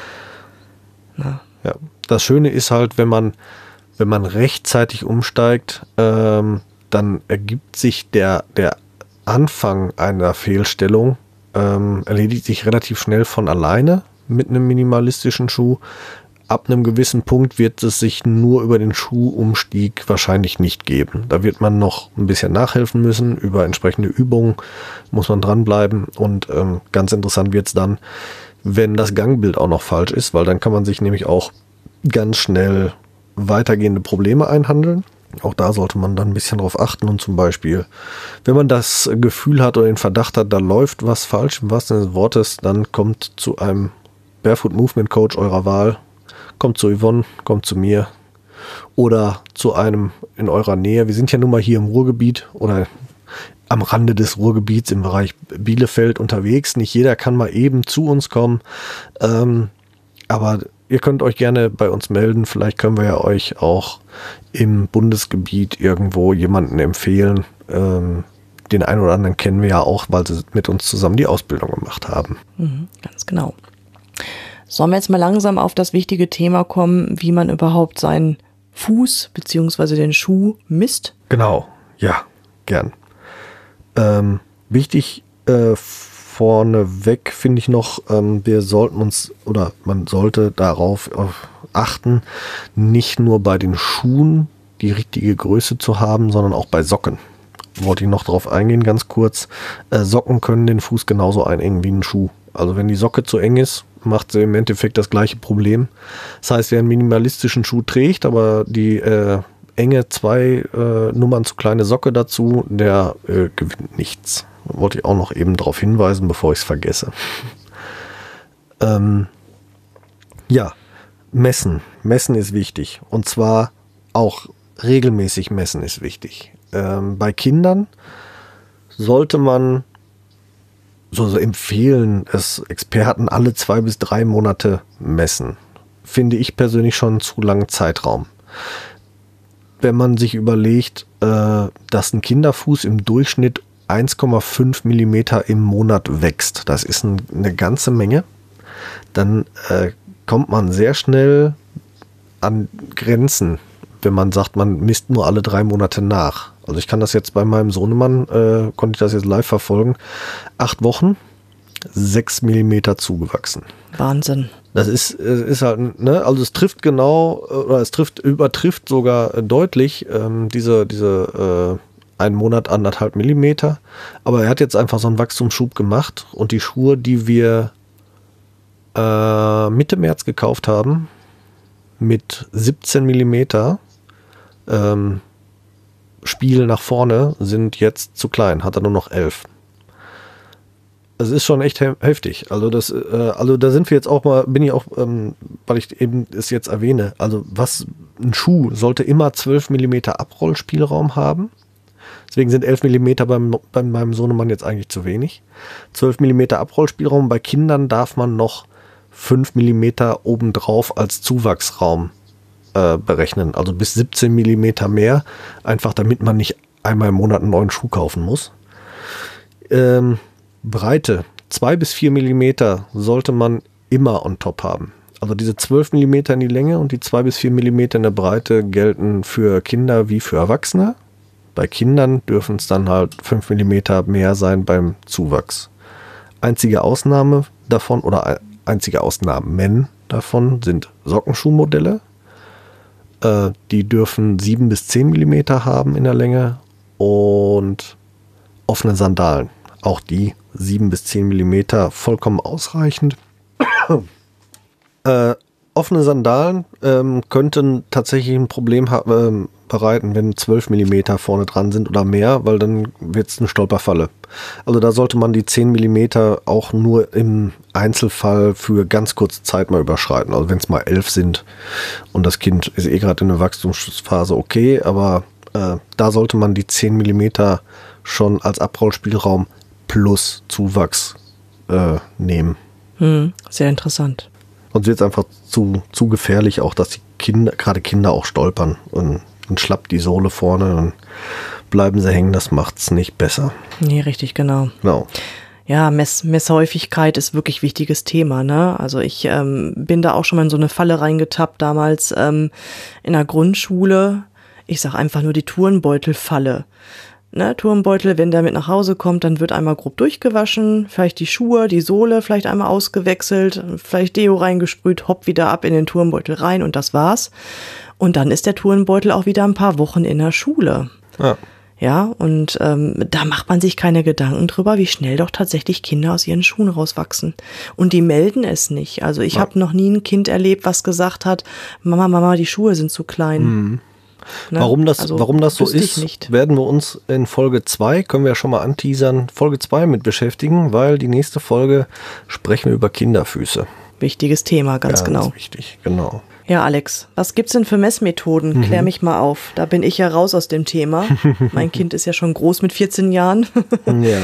Ja. ja, das Schöne ist halt, wenn man Wenn man rechtzeitig umsteigt, ähm, dann ergibt sich der, der Anfang einer Fehlstellung, ähm, erledigt sich relativ schnell von alleine mit einem minimalistischen Schuh. ab einem gewissen Punkt wird es sich nur über den Schuhumstieg wahrscheinlich nicht geben. Da wird man noch ein bisschen nachhelfen müssen. Über entsprechende Übungen muss man dranbleiben. Und ähm, ganz interessant wird es dann, wenn das Gangbild auch noch falsch ist, weil dann kann man sich nämlich auch ganz schnell weitergehende Probleme einhandeln. Auch da sollte man dann ein bisschen drauf achten und zum Beispiel, wenn man das Gefühl hat oder den Verdacht hat, da läuft was falsch, im wahrsten Sinne des Wortes, dann kommt zu einem Barefoot Movement Coach eurer Wahl, kommt zu Yvonne, kommt zu mir oder zu einem in eurer Nähe. Wir sind ja nun mal hier im Ruhrgebiet oder am Rande des Ruhrgebiets im Bereich Bielefeld unterwegs. Nicht jeder kann mal eben zu uns kommen, ähm, aber ihr könnt euch gerne bei uns melden. Vielleicht können wir ja euch auch im Bundesgebiet irgendwo jemanden empfehlen. Ähm, den einen oder anderen kennen wir ja auch, weil sie mit uns zusammen die Ausbildung gemacht haben. Mhm, ganz genau. Sollen wir jetzt mal langsam auf das wichtige Thema kommen, wie man überhaupt seinen Fuß bzw. den Schuh misst? Genau, ja, gern. Ähm, wichtig äh, vorneweg finde ich noch, ähm, wir sollten uns oder man sollte darauf achten, nicht nur bei den Schuhen die richtige Größe zu haben, sondern auch bei Socken. Wollte ich noch drauf eingehen, ganz kurz. Äh, Socken können den Fuß genauso einengen wie ein Schuh. Also wenn die Socke zu eng ist, macht sie im Endeffekt das gleiche Problem. Das heißt, wer einen minimalistischen Schuh trägt, aber die äh, enge zwei äh, Nummern zu kleine Socke dazu, der äh, gewinnt nichts. Wollte ich auch noch eben darauf hinweisen, bevor ich es vergesse. ähm, ja, messen. Messen ist wichtig. Und zwar auch regelmäßig messen ist wichtig. Ähm, bei Kindern sollte man so, so empfehlen, es Experten alle zwei bis drei Monate messen. Finde ich persönlich schon einen zu langen Zeitraum. Wenn man sich überlegt, äh, dass ein Kinderfuß im Durchschnitt eins Komma fünf Millimeter im Monat wächst, das ist ein, eine ganze Menge, dann äh, kommt man sehr schnell an Grenzen, wenn man sagt, man misst nur alle drei Monate nach. Also ich kann das jetzt bei meinem Sohnemann, äh, konnte ich das jetzt live verfolgen, acht Wochen, sechs Millimeter zugewachsen. Wahnsinn. Das ist, ist halt, ne, also es trifft genau, oder es trifft, übertrifft sogar deutlich ähm, diese, diese äh, einen Monat, anderthalb Millimeter. Aber er hat jetzt einfach so einen Wachstumsschub gemacht und die Schuhe, die wir äh, Mitte März gekauft haben, mit siebzehn Millimeter ähm, Spiel nach vorne, sind jetzt zu klein, hat er nur noch elf. Es ist schon echt he- heftig. Also das, äh, also da sind wir jetzt auch mal, bin ich auch, ähm, weil ich eben es jetzt erwähne, also was, ein Schuh sollte immer zwölf Millimeter Abrollspielraum haben. Deswegen sind elf Millimeter beim, bei meinem Sohnemann jetzt eigentlich zu wenig. zwölf Millimeter Abrollspielraum. Bei Kindern darf man noch fünf Millimeter obendrauf als Zuwachsraum äh, berechnen. Also bis siebzehn Millimeter mehr. Einfach damit man nicht einmal im Monat einen neuen Schuh kaufen muss. Ähm, Breite. zwei bis vier Millimeter sollte man immer on top haben. Also diese zwölf Millimeter in die Länge und die zwei bis vier Millimeter in der Breite gelten für Kinder wie für Erwachsene. Bei Kindern dürfen es dann halt fünf Millimeter mehr sein beim Zuwachs. Einzige Ausnahme davon oder einzige Ausnahmen davon sind Sockenschuhmodelle. Äh, die dürfen sieben bis zehn Millimeter haben in der Länge und offene Sandalen. Auch die sieben bis zehn Millimeter vollkommen ausreichend. äh, offene Sandalen ähm, könnten tatsächlich ein Problem ha- ähm, bereiten, wenn zwölf Millimeter vorne dran sind oder mehr, weil dann wird es eine Stolperfalle. Also da sollte man die zehn Millimeter auch nur im Einzelfall für ganz kurze Zeit mal überschreiten. Also wenn es mal elf sind und das Kind ist eh gerade in der Wachstumsphase, okay, aber äh, da sollte man die zehn Millimeter schon als Abrollspielraum plus Zuwachs äh, nehmen. Hm, sehr interessant. Sonst wird es einfach zu, zu gefährlich, auch dass die Kinder, gerade Kinder auch stolpern und dann schlappt die Sohle vorne, dann bleiben sie hängen, das macht's nicht besser. Nee, richtig, genau. Genau. Ja, Mess, Messhäufigkeit ist wirklich wichtiges Thema, ne? Also ich ähm, bin da auch schon mal in so eine Falle reingetappt, damals ähm, in der Grundschule. Ich sag einfach nur die Turnbeutelfalle. Ne, Turnbeutel, wenn der mit nach Hause kommt, dann wird einmal grob durchgewaschen, vielleicht die Schuhe, die Sohle vielleicht einmal ausgewechselt, vielleicht Deo reingesprüht, hopp, wieder ab in den Turnbeutel rein und das war's. Und dann ist der Turnbeutel auch wieder ein paar Wochen in der Schule. Ja. Ja, und ähm, da macht man sich keine Gedanken drüber, wie schnell doch tatsächlich Kinder aus ihren Schuhen rauswachsen. Und die melden es nicht. Also ich ja. habe noch nie ein Kind erlebt, was gesagt hat, Mama, Mama, die Schuhe sind zu klein. Mhm. Ne? Warum das, also, warum das so ist, werden wir uns in Folge zwei, können wir ja schon mal anteasern, Folge zwei mit beschäftigen, weil die nächste Folge sprechen wir über Kinderfüße. Wichtiges Thema, ganz, ganz genau. Ganz wichtig, genau. Ja, Alex, was gibt's denn für Messmethoden? Mhm. Klär mich mal auf. Da bin ich ja raus aus dem Thema. Mein Kind ist ja schon groß mit vierzehn Jahren. Ja.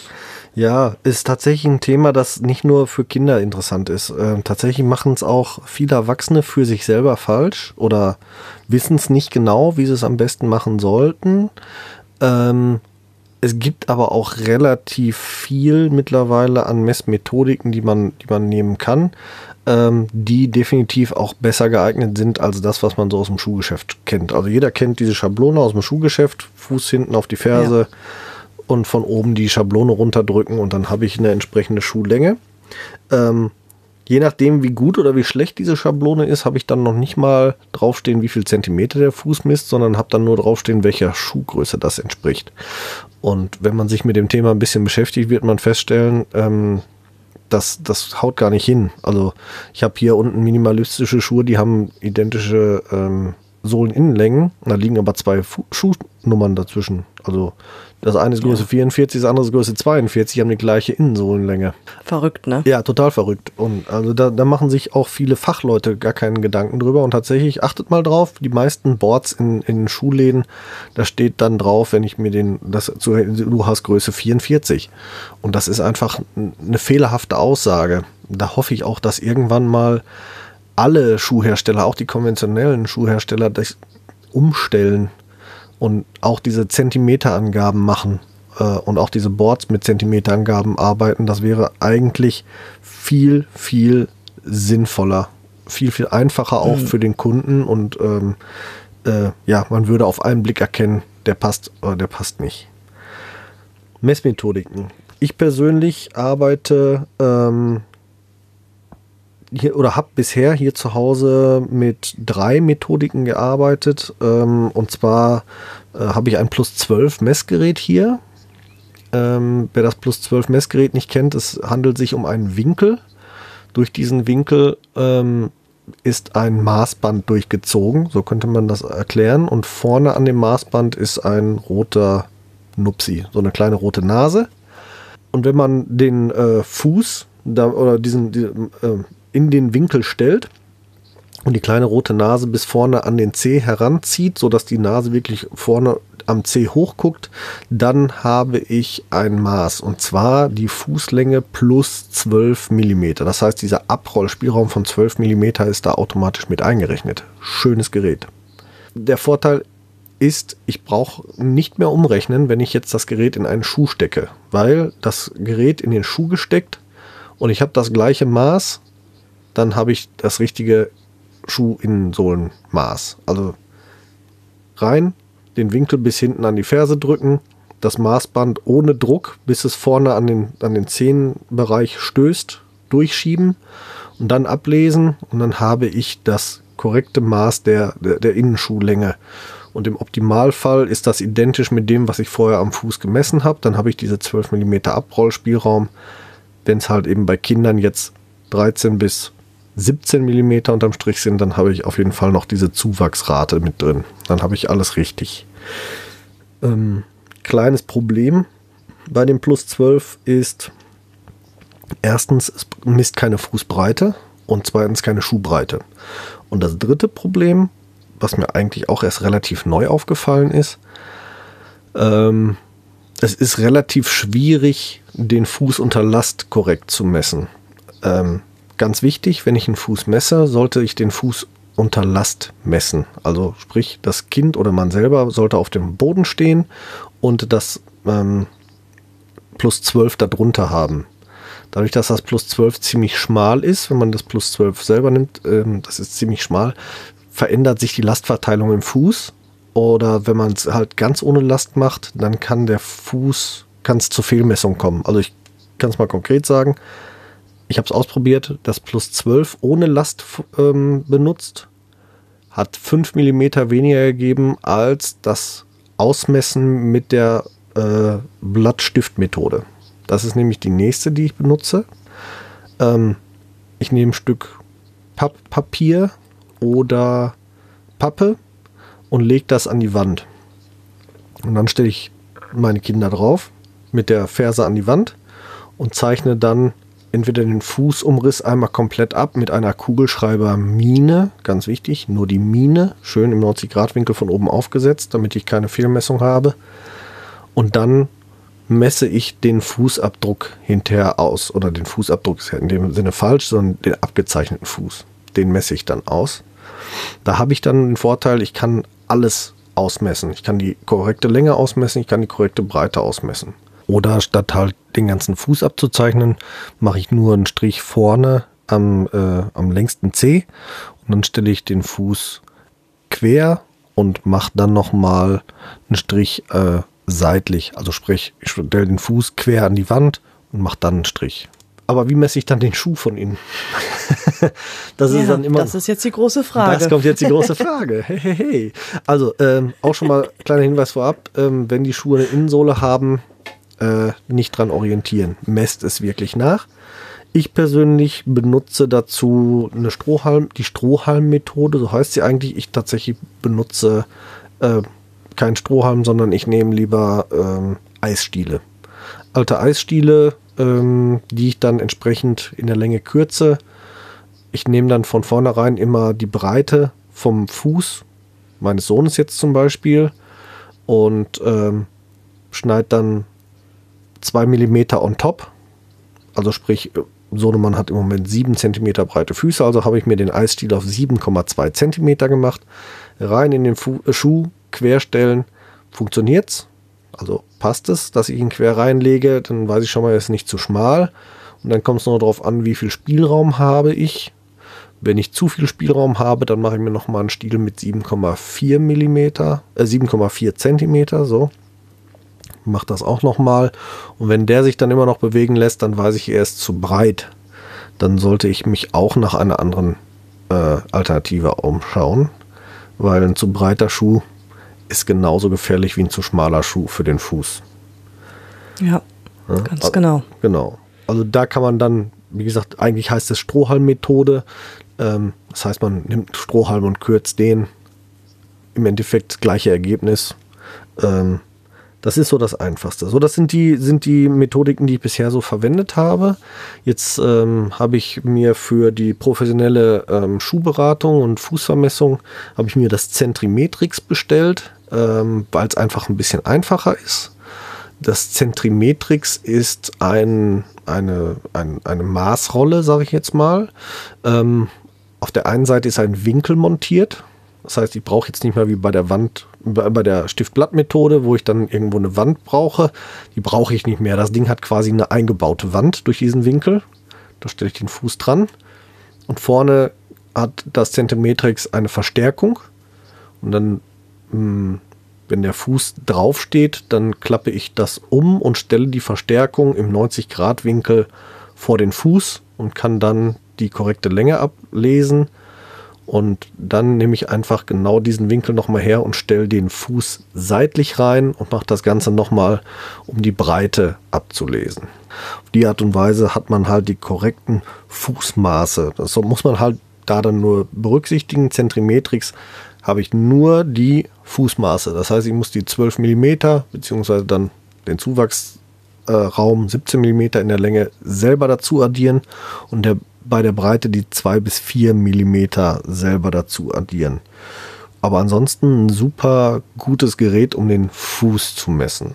Ja, ist tatsächlich ein Thema, das nicht nur für Kinder interessant ist. Ähm, tatsächlich machen es auch viele Erwachsene für sich selber falsch oder wissen es nicht genau, wie sie es am besten machen sollten. Ähm, es gibt aber auch relativ viel mittlerweile an Messmethodiken, die man, die man nehmen kann, ähm, die definitiv auch besser geeignet sind als das, was man so aus dem Schuhgeschäft kennt. Also jeder kennt diese Schablone aus dem Schuhgeschäft, Fuß hinten auf die Ferse. Ja. Und von oben die Schablone runterdrücken und dann habe ich eine entsprechende Schuhlänge. Ähm, je nachdem, wie gut oder wie schlecht diese Schablone ist, habe ich dann noch nicht mal draufstehen, wie viel Zentimeter der Fuß misst, sondern habe dann nur draufstehen, welcher Schuhgröße das entspricht. Und wenn man sich mit dem Thema ein bisschen beschäftigt, wird man feststellen, ähm, das, das haut gar nicht hin. Also ich habe hier unten minimalistische Schuhe, die haben identische ähm, Sohleninnenlängen, da liegen aber zwei Fu- Schuhnummern dazwischen. Also das eine ist Größe ja. vierundvierzig, das andere ist Größe zweiundvierzig, die haben die gleiche Innensohlenlänge. Verrückt, ne? Ja, total verrückt. Und also da, da machen sich auch viele Fachleute gar keinen Gedanken drüber. Und tatsächlich, achtet mal drauf, die meisten Boards in, in Schuhläden, da steht dann drauf, wenn ich mir den, das, du hast Größe vierundvierzig. Und das ist einfach eine fehlerhafte Aussage. Da hoffe ich auch, dass irgendwann mal alle Schuhhersteller, auch die konventionellen Schuhhersteller, das umstellen und auch diese Zentimeterangaben machen äh, und auch diese Boards mit Zentimeterangaben arbeiten. Das wäre eigentlich viel, viel sinnvoller, viel, viel einfacher auch mhm. für den Kunden und ähm, äh, ja, man würde auf einen Blick erkennen, der passt oder der passt nicht. Messmethodiken. Ich persönlich arbeite ähm, hier oder habe bisher hier zu Hause mit drei Methodiken gearbeitet. Ähm, und zwar äh, habe ich ein Plus zwölf Messgerät hier. Ähm, wer das Plus zwölf Messgerät nicht kennt, es handelt sich um einen Winkel. Durch diesen Winkel ähm, ist ein Maßband durchgezogen, so könnte man das erklären. Und vorne an dem Maßband ist ein roter Nupsi, so eine kleine rote Nase. Und wenn man den äh, Fuß da, oder diesen, diesen äh, in den Winkel stellt und die kleine rote Nase bis vorne an den Zeh heranzieht, sodass die Nase wirklich vorne am Zeh hochguckt, dann habe ich ein Maß und zwar die Fußlänge plus zwölf Millimeter. Das heißt, dieser Abrollspielraum von zwölf Millimeter ist da automatisch mit eingerechnet. Schönes Gerät. Der Vorteil ist, ich brauche nicht mehr umrechnen, wenn ich jetzt das Gerät in einen Schuh stecke, weil das Gerät in den Schuh gesteckt und ich habe das gleiche Maß, dann habe ich das richtige Schuhinnensohlenmaß. Also rein, den Winkel bis hinten an die Ferse drücken, das Maßband ohne Druck, bis es vorne an den, an den Zehenbereich stößt, durchschieben und dann ablesen und dann habe ich das korrekte Maß der, der, der Innenschuhlänge. Und im Optimalfall ist das identisch mit dem, was ich vorher am Fuß gemessen habe. Dann habe ich diese zwölf Millimeter Abrollspielraum. Wenn es halt eben bei Kindern jetzt dreizehn bis siebzehn Millimeter unterm Strich sind, dann habe ich auf jeden Fall noch diese Zuwachsrate mit drin. Dann habe ich alles richtig. Ähm, kleines Problem bei dem Plus zwölf ist, erstens, es misst keine Fußbreite und zweitens keine Schuhbreite. Und das dritte Problem, was mir eigentlich auch erst relativ neu aufgefallen ist, ähm, es ist relativ schwierig, den Fuß unter Last korrekt zu messen. Ähm, Ganz wichtig, wenn ich einen Fuß messe, sollte ich den Fuß unter Last messen. Also sprich, das Kind oder man selber sollte auf dem Boden stehen und das ähm, Plus zwölf darunter haben. Dadurch, dass das Plus zwölf ziemlich schmal ist, wenn man das Plus zwölf selber nimmt, ähm, das ist ziemlich schmal, verändert sich die Lastverteilung im Fuß oder wenn man es halt ganz ohne Last macht, dann kann der Fuß, kann es zur Fehlmessung kommen. Also ich kann es mal konkret sagen, ich habe es ausprobiert, das Plus zwölf ohne Last ähm, benutzt, hat fünf Millimeter weniger gegeben als das Ausmessen mit der äh, Blattstiftmethode. Das ist nämlich die nächste, die ich benutze. Ähm, ich nehme ein Stück Papp Papier oder Pappe und lege das an die Wand. Und dann stelle ich meine Kinder drauf mit der Ferse an die Wand und zeichne dann entweder den Fußumriss einmal komplett ab mit einer Kugelschreiber-Mine, ganz wichtig, nur die Mine, schön im neunzig Grad Winkel von oben aufgesetzt, damit ich keine Fehlmessung habe. Und dann messe ich den Fußabdruck hinterher aus. Oder den Fußabdruck ist ja in dem Sinne falsch, sondern den abgezeichneten Fuß. Den messe ich dann aus. Da habe ich dann den Vorteil, ich kann alles ausmessen. Ich kann die korrekte Länge ausmessen, ich kann die korrekte Breite ausmessen. Oder statt halt den ganzen Fuß abzuzeichnen, mache ich nur einen Strich vorne am, äh, am längsten Zeh und dann stelle ich den Fuß quer und mache dann nochmal einen Strich äh, seitlich. Also sprich, ich stelle den Fuß quer an die Wand und mache dann einen Strich. Aber wie messe ich dann den Schuh von innen? das ja, ist dann immer. Das ist jetzt die große Frage. Das kommt jetzt die große Frage. Hey, hey, hey. Also ähm, auch schon mal kleiner Hinweis vorab: ähm, Wenn die Schuhe eine Innensohle haben, äh, nicht dran orientieren. Messt es wirklich nach. Ich persönlich benutze dazu eine Strohhalm, die Strohhalm-Methode. So heißt sie eigentlich. Ich tatsächlich benutze äh, keinen Strohhalm, sondern ich nehme lieber ähm, Eisstiele. Alte Eisstiele, ähm, die ich dann entsprechend in der Länge kürze. Ich nehme dann von vornherein immer die Breite vom Fuß meines Sohnes jetzt zum Beispiel und ähm, schneide dann zwei Millimeter on top. Also sprich, Sohnemann hat im Moment sieben Zentimeter breite Füße, also habe ich mir den Eisstiel auf sieben Komma zwei Zentimeter gemacht. Rein in den Fu- äh, Schuh, querstellen, funktioniert's. Also passt es, dass ich ihn quer reinlege, dann weiß ich schon mal, er ist nicht zu schmal. Und dann kommt es noch darauf an, wie viel Spielraum habe ich. Wenn ich zu viel Spielraum habe, dann mache ich mir nochmal einen Stiel mit sieben Komma vier Millimeter, äh sieben Komma vier Zentimeter, so. Mache das auch nochmal. Und wenn der sich dann immer noch bewegen lässt, dann weiß ich, er ist zu breit. Dann sollte ich mich auch nach einer anderen äh, Alternative umschauen, weil ein zu breiter Schuh ist genauso gefährlich wie ein zu schmaler Schuh für den Fuß. Ja, ja ganz also, genau. Genau. Also da kann man dann, wie gesagt, eigentlich heißt es Strohhalm-Methode. Ähm, das heißt, man nimmt Strohhalm und kürzt den. Im Endeffekt das gleiche Ergebnis. Ähm, das ist so das Einfachste. So, das sind die, sind die Methodiken, die ich bisher so verwendet habe. Jetzt ähm, habe ich mir für die professionelle ähm, Schuhberatung und Fußvermessung habe ich mir das Zentrimetrix bestellt, ähm, weil es einfach ein bisschen einfacher ist. Das Zentrimetrix ist ein, eine, ein, eine Maßrolle, sage ich jetzt mal. Ähm, auf der einen Seite ist ein Winkel montiert. Das heißt, ich brauche jetzt nicht mehr wie bei der Wand, bei der Stiftblatt-Methode, wo ich dann irgendwo eine Wand brauche. Die brauche ich nicht mehr. Das Ding hat quasi eine eingebaute Wand durch diesen Winkel. Da stelle ich den Fuß dran. Und vorne hat das Zentrimetrix eine Verstärkung. Und dann, mh, wenn der Fuß drauf steht, dann klappe ich das um und stelle die Verstärkung im neunzig Grad Winkel vor den Fuß und kann dann die korrekte Länge ablesen. Und dann nehme ich einfach genau diesen Winkel nochmal her und stelle den Fuß seitlich rein und mache das Ganze nochmal, um die Breite abzulesen. Auf die Art und Weise hat man halt die korrekten Fußmaße. Das muss man halt da dann nur berücksichtigen. Zentrimetrix habe ich nur die Fußmaße. Das heißt, ich muss die zwölf Millimeter beziehungsweise dann den Zuwachsraum siebzehn Millimeter in der Länge selber dazu addieren und der bei der Breite die zwei bis vier Millimeter selber dazu addieren. Aber ansonsten ein super gutes Gerät, um den Fuß zu messen.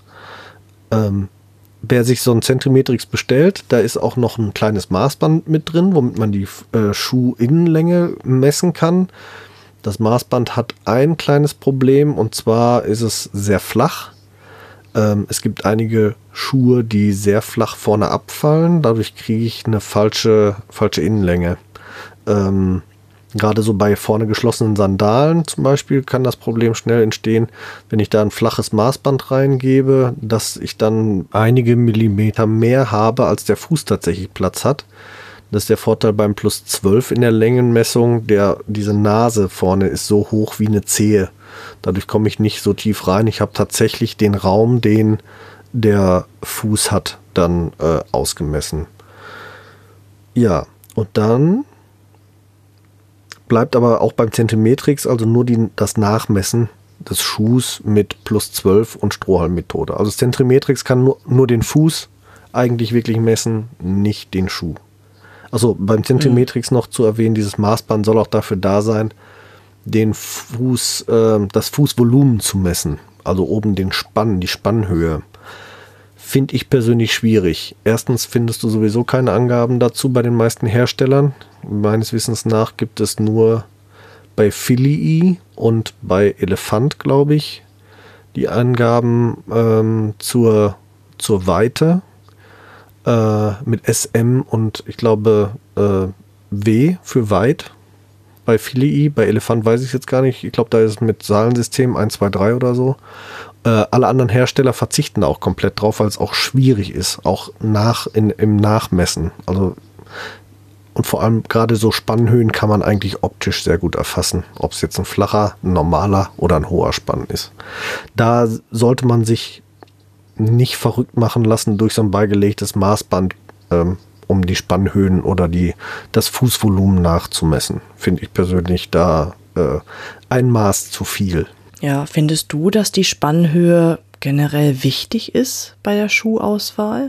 Ähm, wer sich so ein Zentrimetrix bestellt, da ist auch noch ein kleines Maßband mit drin, womit man die äh, Schuhinnenlänge messen kann. Das Maßband hat ein kleines Problem und zwar ist es sehr flach. Ähm, es gibt einige Schuhe, die sehr flach vorne abfallen. Dadurch kriege ich eine falsche, falsche Innenlänge. Ähm, Gerade so bei vorne geschlossenen Sandalen zum Beispiel kann das Problem schnell entstehen, wenn ich da ein flaches Maßband reingebe, dass ich dann einige Millimeter mehr habe, als der Fuß tatsächlich Platz hat. Das ist der Vorteil beim Plus zwölf in der Längenmessung. Der, diese Nase vorne ist so hoch wie eine Zehe. Dadurch komme ich nicht so tief rein. Ich habe tatsächlich den Raum, den der Fuß hat, dann äh, ausgemessen. Ja, und dann bleibt aber auch beim Zentimetrix also nur die, das Nachmessen des Schuhs mit Plus zwölf und Strohhalm-Methode. Also das Zentimetrix kann nur, nur den Fuß eigentlich wirklich messen, nicht den Schuh. Also beim Zentimetrix mhm. noch zu erwähnen, dieses Maßband soll auch dafür da sein, den Fuß, äh, das Fußvolumen zu messen. Also oben den Spann, die Spannhöhe. Finde ich persönlich schwierig. Erstens findest du sowieso keine Angaben dazu bei den meisten Herstellern. Meines Wissens nach gibt es nur bei Philii und bei Elefant, glaube ich, die Angaben ähm, zur, zur Weite äh, mit S M und ich glaube äh, W für weit. Bei Philii, bei Elefant weiß ich jetzt gar nicht. Ich glaube, da ist es mit Sahlensystem eins, zwei, drei oder so. Äh, alle anderen Hersteller verzichten da auch komplett drauf, weil es auch schwierig ist, auch nach, in, im Nachmessen. Also, und vor allem gerade so Spannhöhen kann man eigentlich optisch sehr gut erfassen, ob es jetzt ein flacher, ein normaler oder ein hoher Spann ist. Da sollte man sich nicht verrückt machen lassen durch so ein beigelegtes Maßband, ähm, um die Spannhöhen oder die, das Fußvolumen nachzumessen. Finde ich persönlich da äh, ein Maß zu viel. Ja, findest du, dass die Spannhöhe generell wichtig ist bei der Schuhauswahl?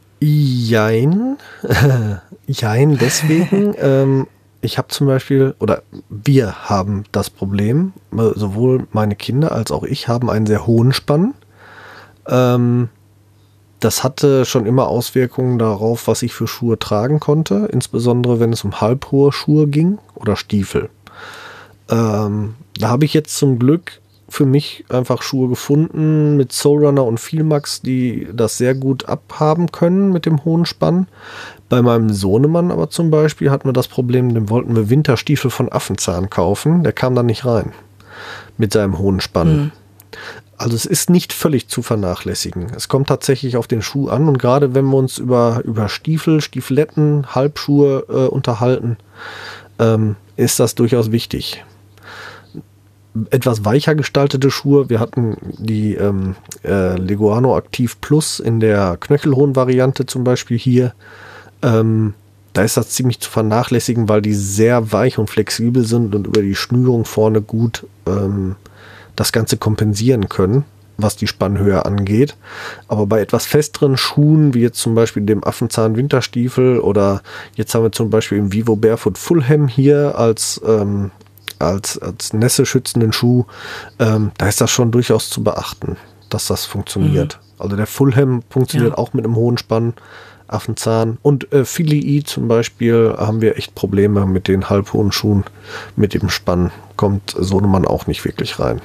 Jein. Jein, deswegen. ähm, ich habe zum Beispiel, oder wir haben das Problem, sowohl meine Kinder als auch ich haben einen sehr hohen Spann. Ähm, das hatte schon immer Auswirkungen darauf, was ich für Schuhe tragen konnte, insbesondere wenn es um halbhohe Schuhe ging oder Stiefel. Ähm, da habe ich jetzt zum Glück für mich einfach Schuhe gefunden mit Soulrunner und Vielmax, die das sehr gut abhaben können mit dem hohen Spann. Bei meinem Sohnemann aber zum Beispiel hatten wir das Problem, dem wollten wir Winterstiefel von Affenzahn kaufen. Der kam da nicht rein mit seinem hohen Spann. Mhm. Also es ist nicht völlig zu vernachlässigen. Es kommt tatsächlich auf den Schuh an und gerade wenn wir uns über, über Stiefel, Stiefeletten, Halbschuhe äh, unterhalten, ähm, ist das durchaus wichtig. Etwas weicher gestaltete Schuhe. Wir hatten die ähm, äh, Leguano Aktiv Plus in der knöchelhohen Variante zum Beispiel hier. Ähm, da ist das ziemlich zu vernachlässigen, weil die sehr weich und flexibel sind und über die Schnürung vorne gut ähm, das Ganze kompensieren können, was die Spannhöhe angeht. Aber bei etwas festeren Schuhen, wie jetzt zum Beispiel dem Affenzahn Winterstiefel oder jetzt haben wir zum Beispiel im Vivo Barefoot Fulham hier als ähm, als, als nässeschützenden Schuh, ähm, da ist das schon durchaus zu beachten, dass das funktioniert. Mhm. Also der Fulham funktioniert ja auch mit einem hohen Spann, Affenzahn. Und äh, Philii zum Beispiel haben wir echt Probleme mit den halbhohen Schuhen. Mit dem Spann kommt Sohnemann auch nicht wirklich rein.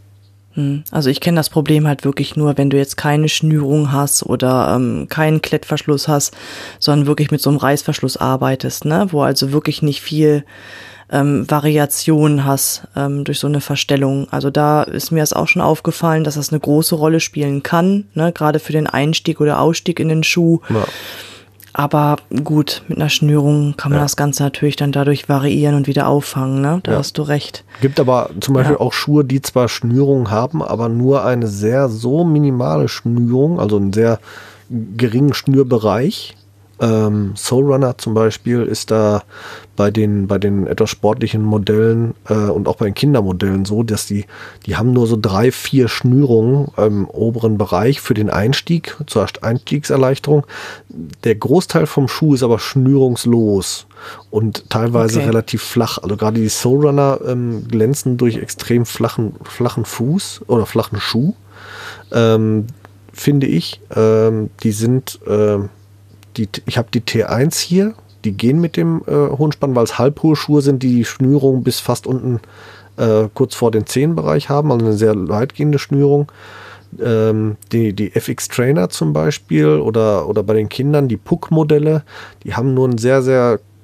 Also ich kenne das Problem halt wirklich nur, wenn du jetzt keine Schnürung hast oder ähm, keinen Klettverschluss hast, sondern wirklich mit so einem Reißverschluss arbeitest, ne, wo also wirklich nicht viel Ähm, Variation hast ähm, durch so eine Verstellung. Also da ist mir das auch schon aufgefallen, dass das eine große Rolle spielen kann, ne? Gerade für den Einstieg oder Ausstieg in den Schuh. Ja. Aber gut, mit einer Schnürung kann man ja das Ganze natürlich dann dadurch variieren und wieder auffangen, ne? Da ja. hast du recht. Gibt aber zum Beispiel ja. auch Schuhe, die zwar Schnürung haben, aber nur eine sehr so minimale Schnürung, also einen sehr geringen Schnürbereich. Ähm, Soulrunner zum Beispiel ist da bei den bei den etwas sportlichen Modellen äh, und auch bei den Kindermodellen so, dass die die haben nur so drei, vier Schnürungen im oberen Bereich für den Einstieg, zur Einstiegserleichterung. Der Großteil vom Schuh ist aber schnürungslos und teilweise okay. relativ flach. Also gerade die Soulrunner ähm, glänzen durch extrem flachen flachen Fuß oder flachen Schuh, ähm, finde ich. Ähm, die sind ähm, Die, ich habe die T eins hier, die gehen mit dem äh, hohen Spann, weil es halbhohe Schuhe sind, die die Schnürung bis fast unten äh, kurz vor den Zehenbereich haben, also eine sehr weitgehende Schnürung. Ähm, die, die F X Trainer zum Beispiel oder, oder bei den Kindern die Puck-Modelle, die haben nur einen sehr, sehr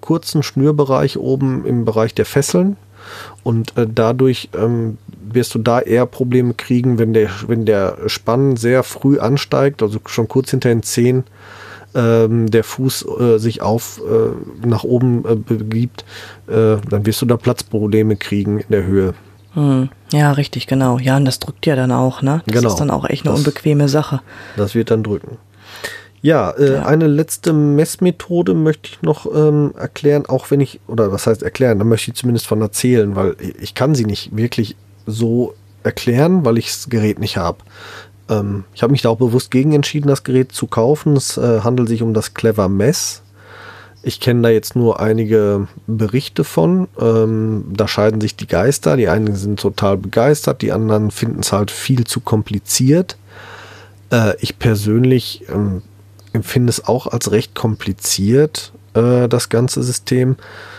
kurzen Schnürbereich oben im Bereich der Fesseln. Und äh, dadurch ähm, wirst du da eher Probleme kriegen, wenn der, wenn der Spann sehr früh ansteigt, also schon kurz hinter den Zehen, ähm, der Fuß äh, sich auf äh, nach oben äh, begibt, äh, dann wirst du da Platzprobleme kriegen in der Höhe. Hm. Ja, richtig, genau. Ja, und das drückt ja dann auch, ne? Das genau. ist dann auch echt eine das, unbequeme Sache. Das wird dann drücken. Ja, äh, ja, eine letzte Messmethode möchte ich noch ähm, erklären, auch wenn ich, oder was heißt erklären, da möchte ich zumindest von erzählen, weil ich kann sie nicht wirklich so erklären, weil ich das Gerät nicht habe. Ähm, ich habe mich da auch bewusst gegen entschieden, das Gerät zu kaufen. Es äh, handelt sich um das Clevermesh. Ich kenne da jetzt nur einige Berichte von. Ähm, da scheiden sich die Geister. Die einen sind total begeistert, die anderen finden es halt viel zu kompliziert. Äh, ich persönlich ähm, empfinde es auch als recht kompliziert, äh, das ganze System.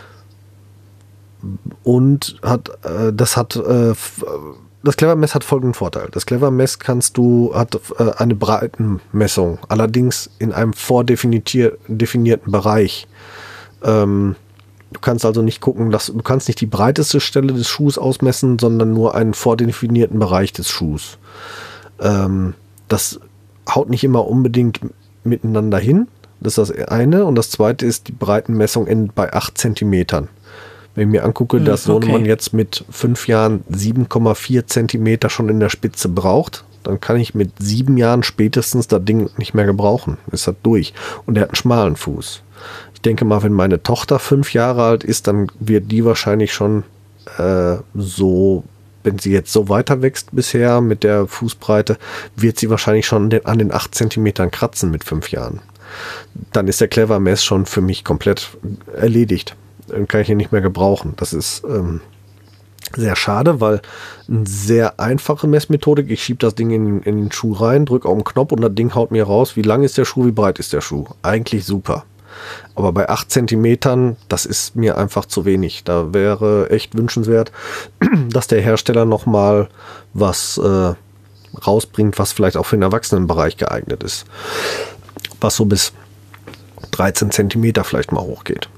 Und hat, äh, das hat, äh, das Clevermesh hat folgenden Vorteil. Das Clevermesh kannst du, hat äh, eine Breitenmessung, allerdings in einem vordefinierten Bereich. Ähm, du kannst also nicht gucken, dass, du kannst nicht die breiteste Stelle des Schuhs ausmessen, sondern nur einen vordefinierten Bereich des Schuhs. Ähm, das haut nicht immer unbedingt miteinander hin. Das ist das eine. Und das zweite ist, die Breitenmessung endet bei acht Zentimetern. Wenn ich mir angucke, dass okay. Sohnemann jetzt mit fünf Jahren sieben Komma vier Zentimeter schon in der Spitze braucht, dann kann ich mit sieben Jahren spätestens das Ding nicht mehr gebrauchen. Ist das durch. Und er hat einen schmalen Fuß. Ich denke mal, wenn meine Tochter fünf Jahre alt ist, dann wird die wahrscheinlich schon äh, so, wenn sie jetzt so weiter wächst bisher mit der Fußbreite, wird sie wahrscheinlich schon den, an den acht Zentimetern kratzen mit fünf Jahren. Dann ist der Clevermesh schon für mich komplett erledigt. Dann kann ich ihn nicht mehr gebrauchen. Das ist ähm, sehr schade, weil eine sehr einfache Messmethodik, ich schiebe das Ding in, in den Schuh rein, drücke auf den Knopf und das Ding haut mir raus, wie lang ist der Schuh, wie breit ist der Schuh. Eigentlich super. Aber bei acht Zentimetern, das ist mir einfach zu wenig. Da wäre echt wünschenswert, dass der Hersteller nochmal was äh, rausbringt, was vielleicht auch für den Erwachsenenbereich geeignet ist. Was so bis dreizehn Zentimeter vielleicht mal hochgeht.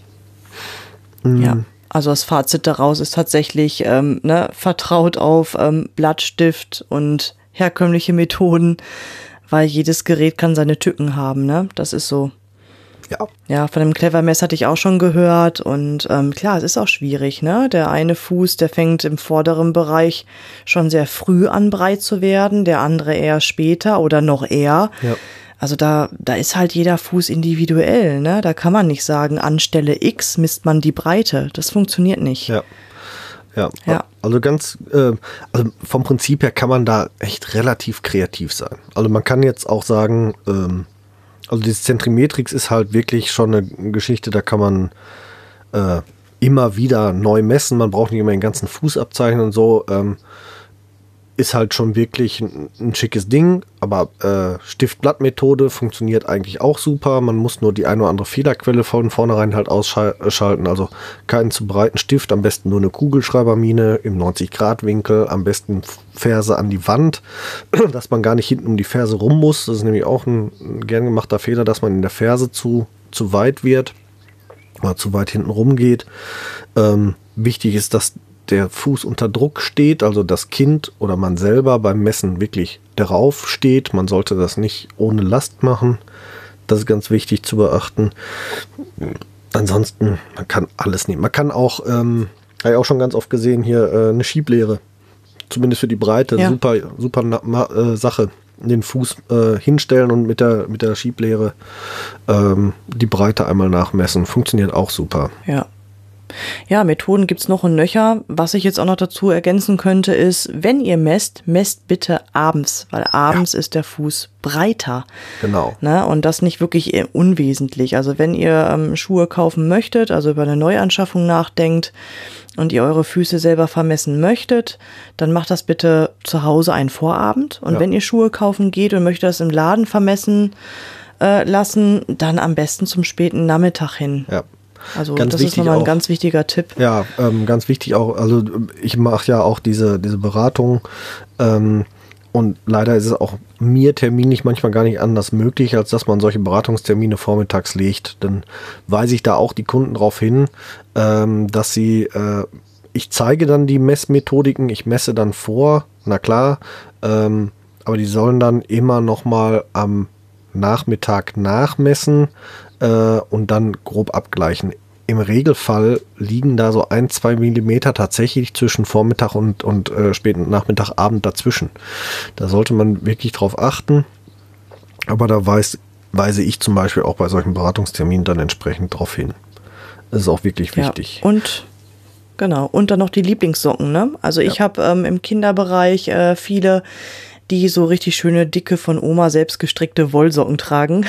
Ja, also das Fazit daraus ist tatsächlich, ähm, ne, vertraut auf ähm, Blattstift und herkömmliche Methoden, weil jedes Gerät kann seine Tücken haben, ne? Das ist so. Ja. Ja, von dem Clevermesh hatte ich auch schon gehört und ähm, klar, es ist auch schwierig, ne? Der eine Fuß, der fängt im vorderen Bereich schon sehr früh an breit zu werden, der andere eher später oder noch eher. Ja. Also da, da ist halt jeder Fuß individuell, ne? Da kann man nicht sagen, an Stelle X misst man die Breite. Das funktioniert nicht. Ja. Ja, ja. Also ganz, äh, also vom Prinzip her kann man da echt relativ kreativ sein. Also man kann jetzt auch sagen, ähm, also dieses Zentrimetrix ist halt wirklich schon eine Geschichte, da kann man äh, immer wieder neu messen. Man braucht nicht immer den ganzen Fuß abzeichnen und so. Ähm, ist halt schon wirklich ein, ein schickes Ding, aber äh, Stift-Blatt-Methode funktioniert eigentlich auch super. Man muss nur die eine oder andere Fehlerquelle von vornherein halt ausschalten. Also keinen zu breiten Stift, am besten nur eine Kugelschreibermine im neunzig Grad Winkel, am besten Ferse an die Wand, dass man gar nicht hinten um die Ferse rum muss. Das ist nämlich auch ein, ein gern gemachter Fehler, dass man in der Ferse zu, zu weit wird oder zu weit hinten rum geht. Ähm, wichtig ist, dass der Fuß unter Druck steht, also das Kind oder man selber beim Messen wirklich darauf steht. Man sollte das nicht ohne Last machen. Das ist ganz wichtig zu beachten. Ansonsten, man kann alles nehmen. Man kann auch, ähm, habe ich auch schon ganz oft gesehen, hier äh, eine Schieblehre. Zumindest für die Breite. Ja. Super, super äh, Sache. Den Fuß äh, hinstellen und mit der, mit der Schieblehre ähm, die Breite einmal nachmessen. Funktioniert auch super. Ja. Ja, Methoden gibt's noch und nöcher. Was ich jetzt auch noch dazu ergänzen könnte, ist, wenn ihr messt, messt bitte abends, weil abends ja. ist der Fuß breiter. Genau. Ne? Und das nicht wirklich unwesentlich. Also wenn ihr ähm, Schuhe kaufen möchtet, also über eine Neuanschaffung nachdenkt und ihr eure Füße selber vermessen möchtet, dann macht das bitte zu Hause einen Vorabend. Und ja. wenn ihr Schuhe kaufen geht und möchtet das im Laden vermessen äh, lassen, dann am besten zum späten Nachmittag hin. Ja. Also ganz das ist nochmal ein auch, ganz wichtiger Tipp. Ja, ähm, ganz wichtig auch, also ich mache ja auch diese, diese Beratung, ähm, und leider ist es auch mir terminlich manchmal gar nicht anders möglich, als dass man solche Beratungstermine vormittags legt. Dann weise ich da auch die Kunden darauf hin, ähm, dass sie, äh, ich zeige dann die Messmethodiken, ich messe dann vor, na klar, ähm, aber die sollen dann immer noch mal am Nachmittag nachmessen äh, und dann grob abgleichen. Im Regelfall liegen da so ein, zwei Millimeter tatsächlich zwischen Vormittag und, und äh, späten Nachmittag, Abend dazwischen. Da sollte man wirklich drauf achten. Aber da weiß, weise ich zum Beispiel auch bei solchen Beratungsterminen dann entsprechend drauf hin. Das ist auch wirklich wichtig. Ja, und genau, und dann noch die Lieblingssocken, ne? Also ich ja. habe ähm, im Kinderbereich äh, viele, die so richtig schöne, dicke, von Oma selbst gestrickte Wollsocken tragen.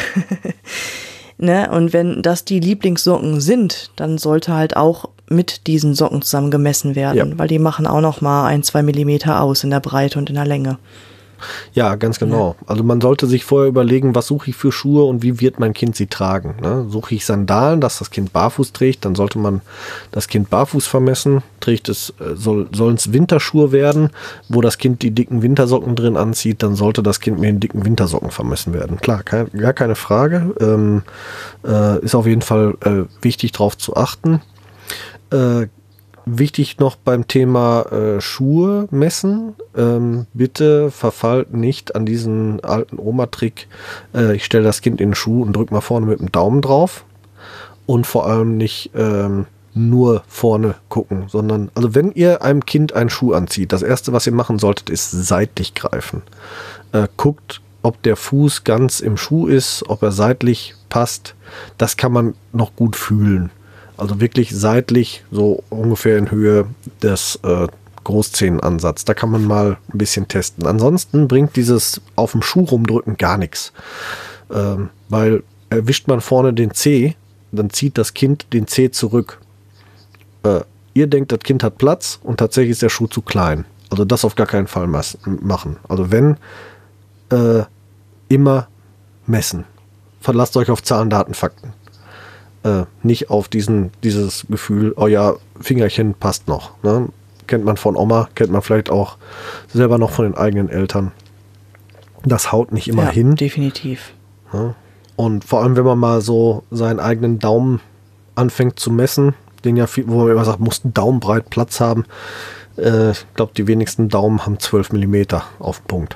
Ne? Und wenn das die Lieblingssocken sind, dann sollte halt auch mit diesen Socken zusammen gemessen werden, ja. weil die machen auch noch mal ein, zwei Millimeter aus in der Breite und in der Länge. Ja, ganz genau. Ja. Also man sollte sich vorher überlegen, was suche ich für Schuhe und wie wird mein Kind sie tragen. Ne? Suche ich Sandalen, dass das Kind barfuß trägt, dann sollte man das Kind barfuß vermessen. Trägt es, soll, sollen es Winterschuhe werden, wo das Kind die dicken Wintersocken drin anzieht, dann sollte das Kind mit den dicken Wintersocken vermessen werden. Klar, kein, gar keine Frage. Ähm, äh, ist auf jeden Fall äh, wichtig, darauf zu achten. Äh, Wichtig noch beim Thema äh, Schuhe messen, ähm, bitte verfallt nicht an diesen alten Oma-Trick, äh, ich stelle das Kind in den Schuh und drücke mal vorne mit dem Daumen drauf und vor allem nicht ähm, nur vorne gucken, sondern, also wenn ihr einem Kind einen Schuh anzieht, das erste, was ihr machen solltet, ist seitlich greifen. Äh, guckt, ob der Fuß ganz im Schuh ist, ob er seitlich passt, das kann man noch gut fühlen. Also wirklich seitlich, so ungefähr in Höhe des äh, Großzehenansatzes. Da kann man mal ein bisschen testen. Ansonsten bringt dieses auf dem Schuh rumdrücken gar nichts. Ähm, weil erwischt man vorne den Zeh, dann zieht das Kind den Zeh zurück. Äh, ihr denkt, das Kind hat Platz und tatsächlich ist der Schuh zu klein. Also das auf gar keinen Fall mas- machen. Also wenn, äh, immer messen. Verlasst euch auf Zahlen, Daten, Fakten. Äh, nicht auf diesen, dieses Gefühl, oh ja, Fingerchen passt noch. Ne? Kennt man von Oma, kennt man vielleicht auch selber noch von den eigenen Eltern. Das haut nicht immer ja, hin. Definitiv. Ne? Und vor allem, wenn man mal so seinen eigenen Daumen anfängt zu messen, den ja viel, wo man immer sagt, muss ein Daumen breit Platz haben. Äh, ich glaube, die wenigsten Daumen haben zwölf Millimeter auf den Punkt.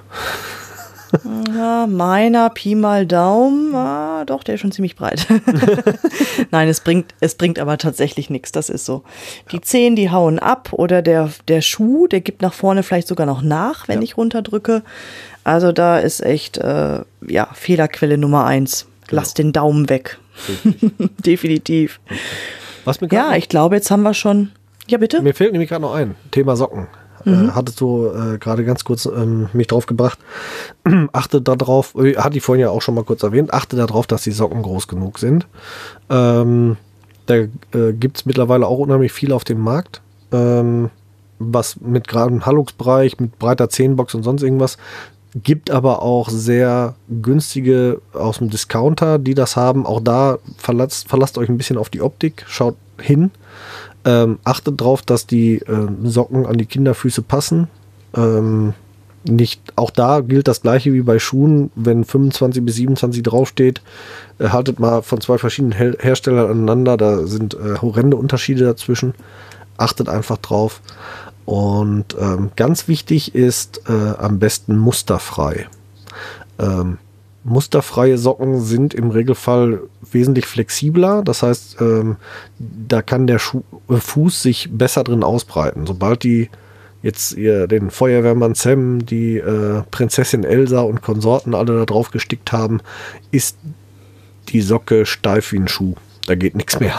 Ja, meiner Pi mal Daumen, ah, doch, der ist schon ziemlich breit. Nein, es bringt, es bringt aber tatsächlich nichts, das ist so. Die Zehen, die hauen ab oder der, der Schuh, der gibt nach vorne vielleicht sogar noch nach, wenn ja. ich runterdrücke. Also da ist echt, äh, ja, Fehlerquelle Nummer eins. Genau. Lass den Daumen weg. Definitiv. Was mir ja, ich glaube, jetzt haben wir schon, ja bitte? Mir fehlt nämlich gerade noch ein, Thema Socken. Mhm. Äh, hattest du äh, gerade ganz kurz ähm, mich drauf gebracht. Achte darauf, äh, hatte ich vorhin ja auch schon mal kurz erwähnt, achte darauf, dass die Socken groß genug sind. Ähm, da äh, gibt es mittlerweile auch unheimlich viel auf dem Markt, ähm, was mit gerade im Hallux-Bereich, mit breiter Zehenbox und sonst irgendwas, gibt aber auch sehr günstige aus dem Discounter, die das haben. Auch da verlasst, verlasst euch ein bisschen auf die Optik, schaut hin. Ähm, achtet drauf, dass die äh, Socken an die Kinderfüße passen. Ähm, nicht, auch da gilt das gleiche wie bei Schuhen. Wenn fünfundzwanzig bis siebenundzwanzig draufsteht, äh, haltet mal von zwei verschiedenen Her- Herstellern aneinander. Da sind äh, horrende Unterschiede dazwischen. Achtet einfach drauf. Und ähm, ganz wichtig ist äh, am besten musterfrei. Ähm, Musterfreie Socken sind im Regelfall wesentlich flexibler. Das heißt, ähm, da kann der Schu- äh, Fuß sich besser drin ausbreiten. Sobald die jetzt ihr den Feuerwehrmann Sam, die äh, Prinzessin Elsa und Konsorten alle da drauf gestickt haben, ist die Socke steif wie ein Schuh. Da geht nichts mehr.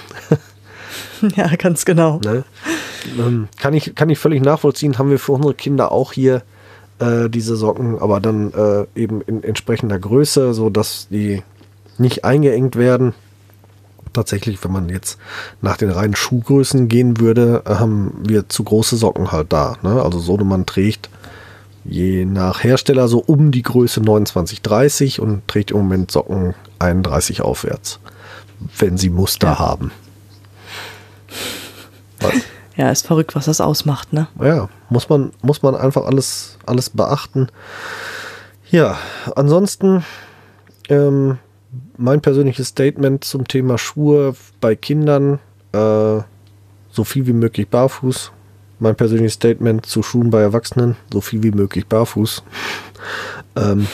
Ja, ganz genau. Ne? Ähm, kann ich, kann ich völlig nachvollziehen. Haben wir für unsere Kinder auch hier äh, diese Socken, aber dann äh, eben in entsprechender Größe, so dass die nicht eingeengt werden. Tatsächlich, wenn man jetzt nach den reinen Schuhgrößen gehen würde, haben wir zu große Socken halt da. Ne? Also Sodemann trägt je nach Hersteller so um die Größe neunundzwanzig dreißig und trägt im Moment Socken einunddreißig aufwärts, wenn sie Muster ja. haben. Was? Ja, ist verrückt, was das ausmacht, ne? Ja, muss man, muss man einfach alles, alles beachten. Ja, ansonsten ähm, mein persönliches Statement zum Thema Schuhe bei Kindern, äh, so viel wie möglich barfuß. Mein persönliches Statement zu Schuhen bei Erwachsenen, so viel wie möglich barfuß. ähm,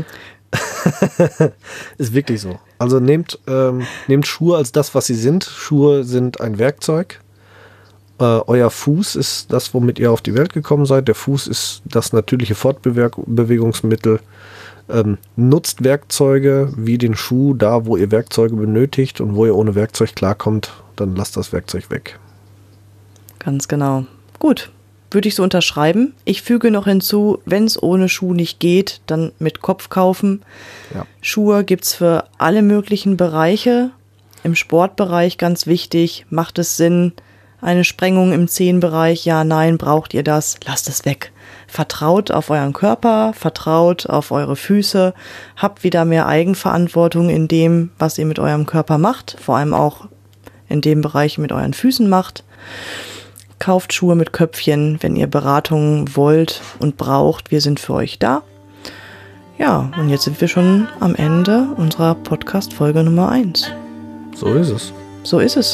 ist wirklich so. Also nehmt, ähm, nehmt Schuhe als das, was sie sind. Schuhe sind ein Werkzeug. Äh, euer Fuß ist das, womit ihr auf die Welt gekommen seid. Der Fuß ist das natürliche Fortbewegungsmittel. Ähm, nutzt Werkzeuge wie den Schuh da, wo ihr Werkzeuge benötigt, und wo ihr ohne Werkzeug klarkommt, dann lasst das Werkzeug weg. Ganz genau. Gut, würde ich so unterschreiben. Ich füge noch hinzu, wenn es ohne Schuh nicht geht, dann mit Kopf kaufen. Ja. Schuhe gibt es für alle möglichen Bereiche. Im Sportbereich ganz wichtig, macht es Sinn, eine Sprengung im Zehenbereich, ja, nein, braucht ihr das, lasst es weg. Vertraut auf euren Körper, vertraut auf eure Füße, habt wieder mehr Eigenverantwortung in dem, was ihr mit eurem Körper macht, vor allem auch in dem Bereich mit euren Füßen macht. Kauft Schuhe mit Köpfchen, wenn ihr Beratungen wollt und braucht, wir sind für euch da. Ja, und jetzt sind wir schon am Ende unserer Podcast-Folge Nummer eins. So ist es. So ist es.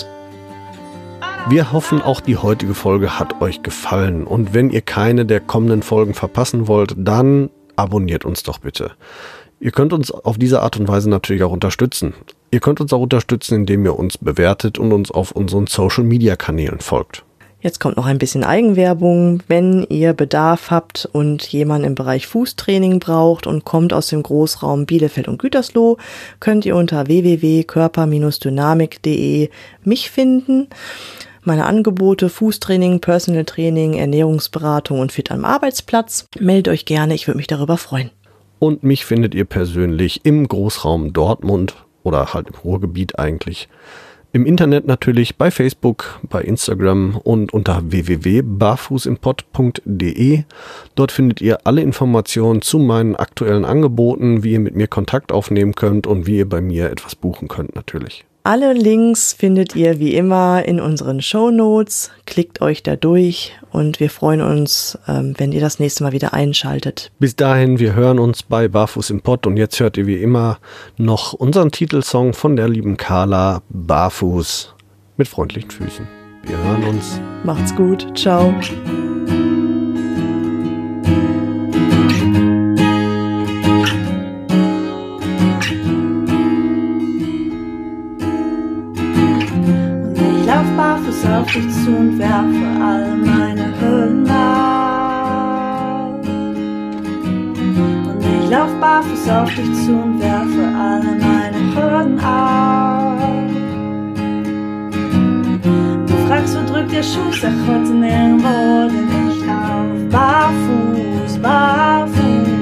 Wir hoffen, auch die heutige Folge hat euch gefallen. Und wenn ihr keine der kommenden Folgen verpassen wollt, dann abonniert uns doch bitte. Ihr könnt uns auf diese Art und Weise natürlich auch unterstützen. Ihr könnt uns auch unterstützen, indem ihr uns bewertet und uns auf unseren Social-Media-Kanälen folgt. Jetzt kommt noch ein bisschen Eigenwerbung. Wenn ihr Bedarf habt und jemand im Bereich Fußtraining braucht und kommt aus dem Großraum Bielefeld und Gütersloh, könnt ihr unter w w w punkt körper Bindestrich dynamik punkt d e mich finden. Meine Angebote: Fußtraining, Personal Training, Ernährungsberatung und Fit am Arbeitsplatz. Meldet euch gerne, ich würde mich darüber freuen. Und mich findet ihr persönlich im Großraum Dortmund oder halt im Ruhrgebiet eigentlich. Im Internet natürlich, bei Facebook, bei Instagram und unter w w w punkt barfußimpod punkt d e. Dort findet ihr alle Informationen zu meinen aktuellen Angeboten, wie ihr mit mir Kontakt aufnehmen könnt und wie ihr bei mir etwas buchen könnt natürlich. Alle Links findet ihr wie immer in unseren Shownotes. Klickt euch da durch und wir freuen uns, wenn ihr das nächste Mal wieder einschaltet. Bis dahin, wir hören uns bei Barfuß im Pott, und jetzt hört ihr wie immer noch unseren Titelsong von der lieben Carla, Barfuß mit freundlichen Füßen. Wir hören uns. Macht's gut. Ciao. Auf dich zu und werfe all meine Hürden ab. Und ich lauf barfuß auf dich zu und werfe alle meine Hürden ab. Du fragst, wo drückt der Schuh, sag heute nirgendwo, denn ich lauf barfuß, barfuß.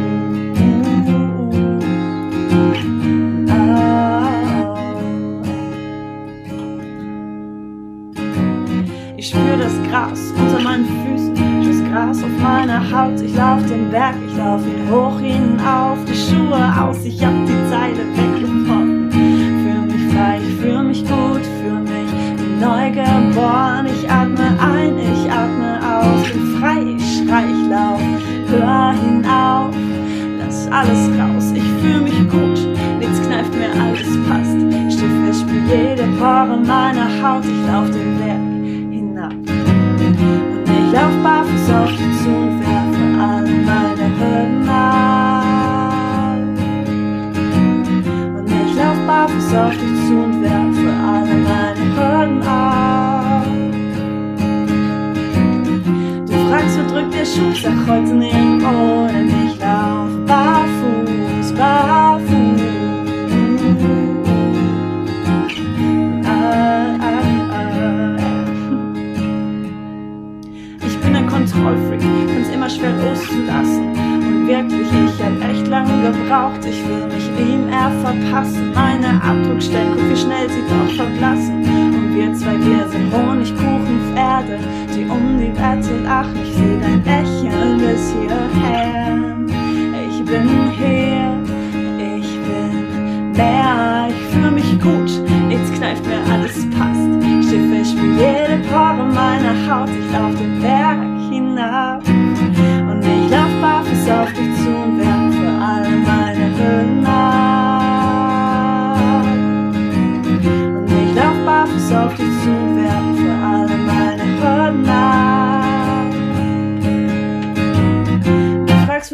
Ich spür das Gras unter meinen Füßen, das Gras auf meiner Haut. Ich lauf den Berg, ich lauf ihn hoch hinauf, die Schuhe aus, ich hab die Zeile weggebrochen. Fühl mich frei, ich fühl mich gut, fühl mich wie neu geboren. Ich atme ein, ich atme aus, bin frei, ich schrei, ich lauf, hör hinauf, lass alles raus. Ich fühl mich gut, nichts kneift mir, alles passt. Steh fest, spür jede Pore meiner Haut, ich lauf den Berg. Und ich lauf barfuß auf dich zu und werfe alle meine Hürden ab. Und ich lauf barfuß auf dich zu und werfe alle meine Hürden ab. Du fragst, wo drückt der Schuh, sag heute nirgendwo, denn ich lauf barfuß, barfuß. Kontrollfreak, find's immer schwer loszulassen. Und wirklich, ich hab echt lange gebraucht. Ich will mich ihm eher verpassen. Meine Abdruckstellen, guck wie schnell sie doch verblassen. Und wir zwei, wir sind Honigkuchenpferde, die um die Wette lachen. Ich seh dein Lächeln bis hierher. Ich bin hier, ich bin mehr. Ich fühl mich gut, nichts kneift mir, alles passt. Steh fest für jede Pore meiner Haut.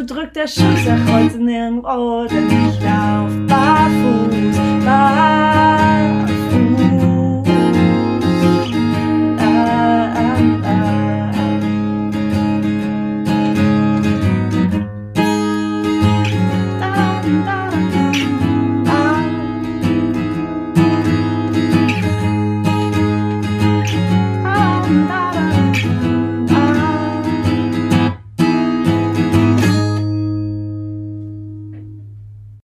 wo drückt der Schuss, er kreuzt nirgendwo, denn ich lauf barfuß, barfuß.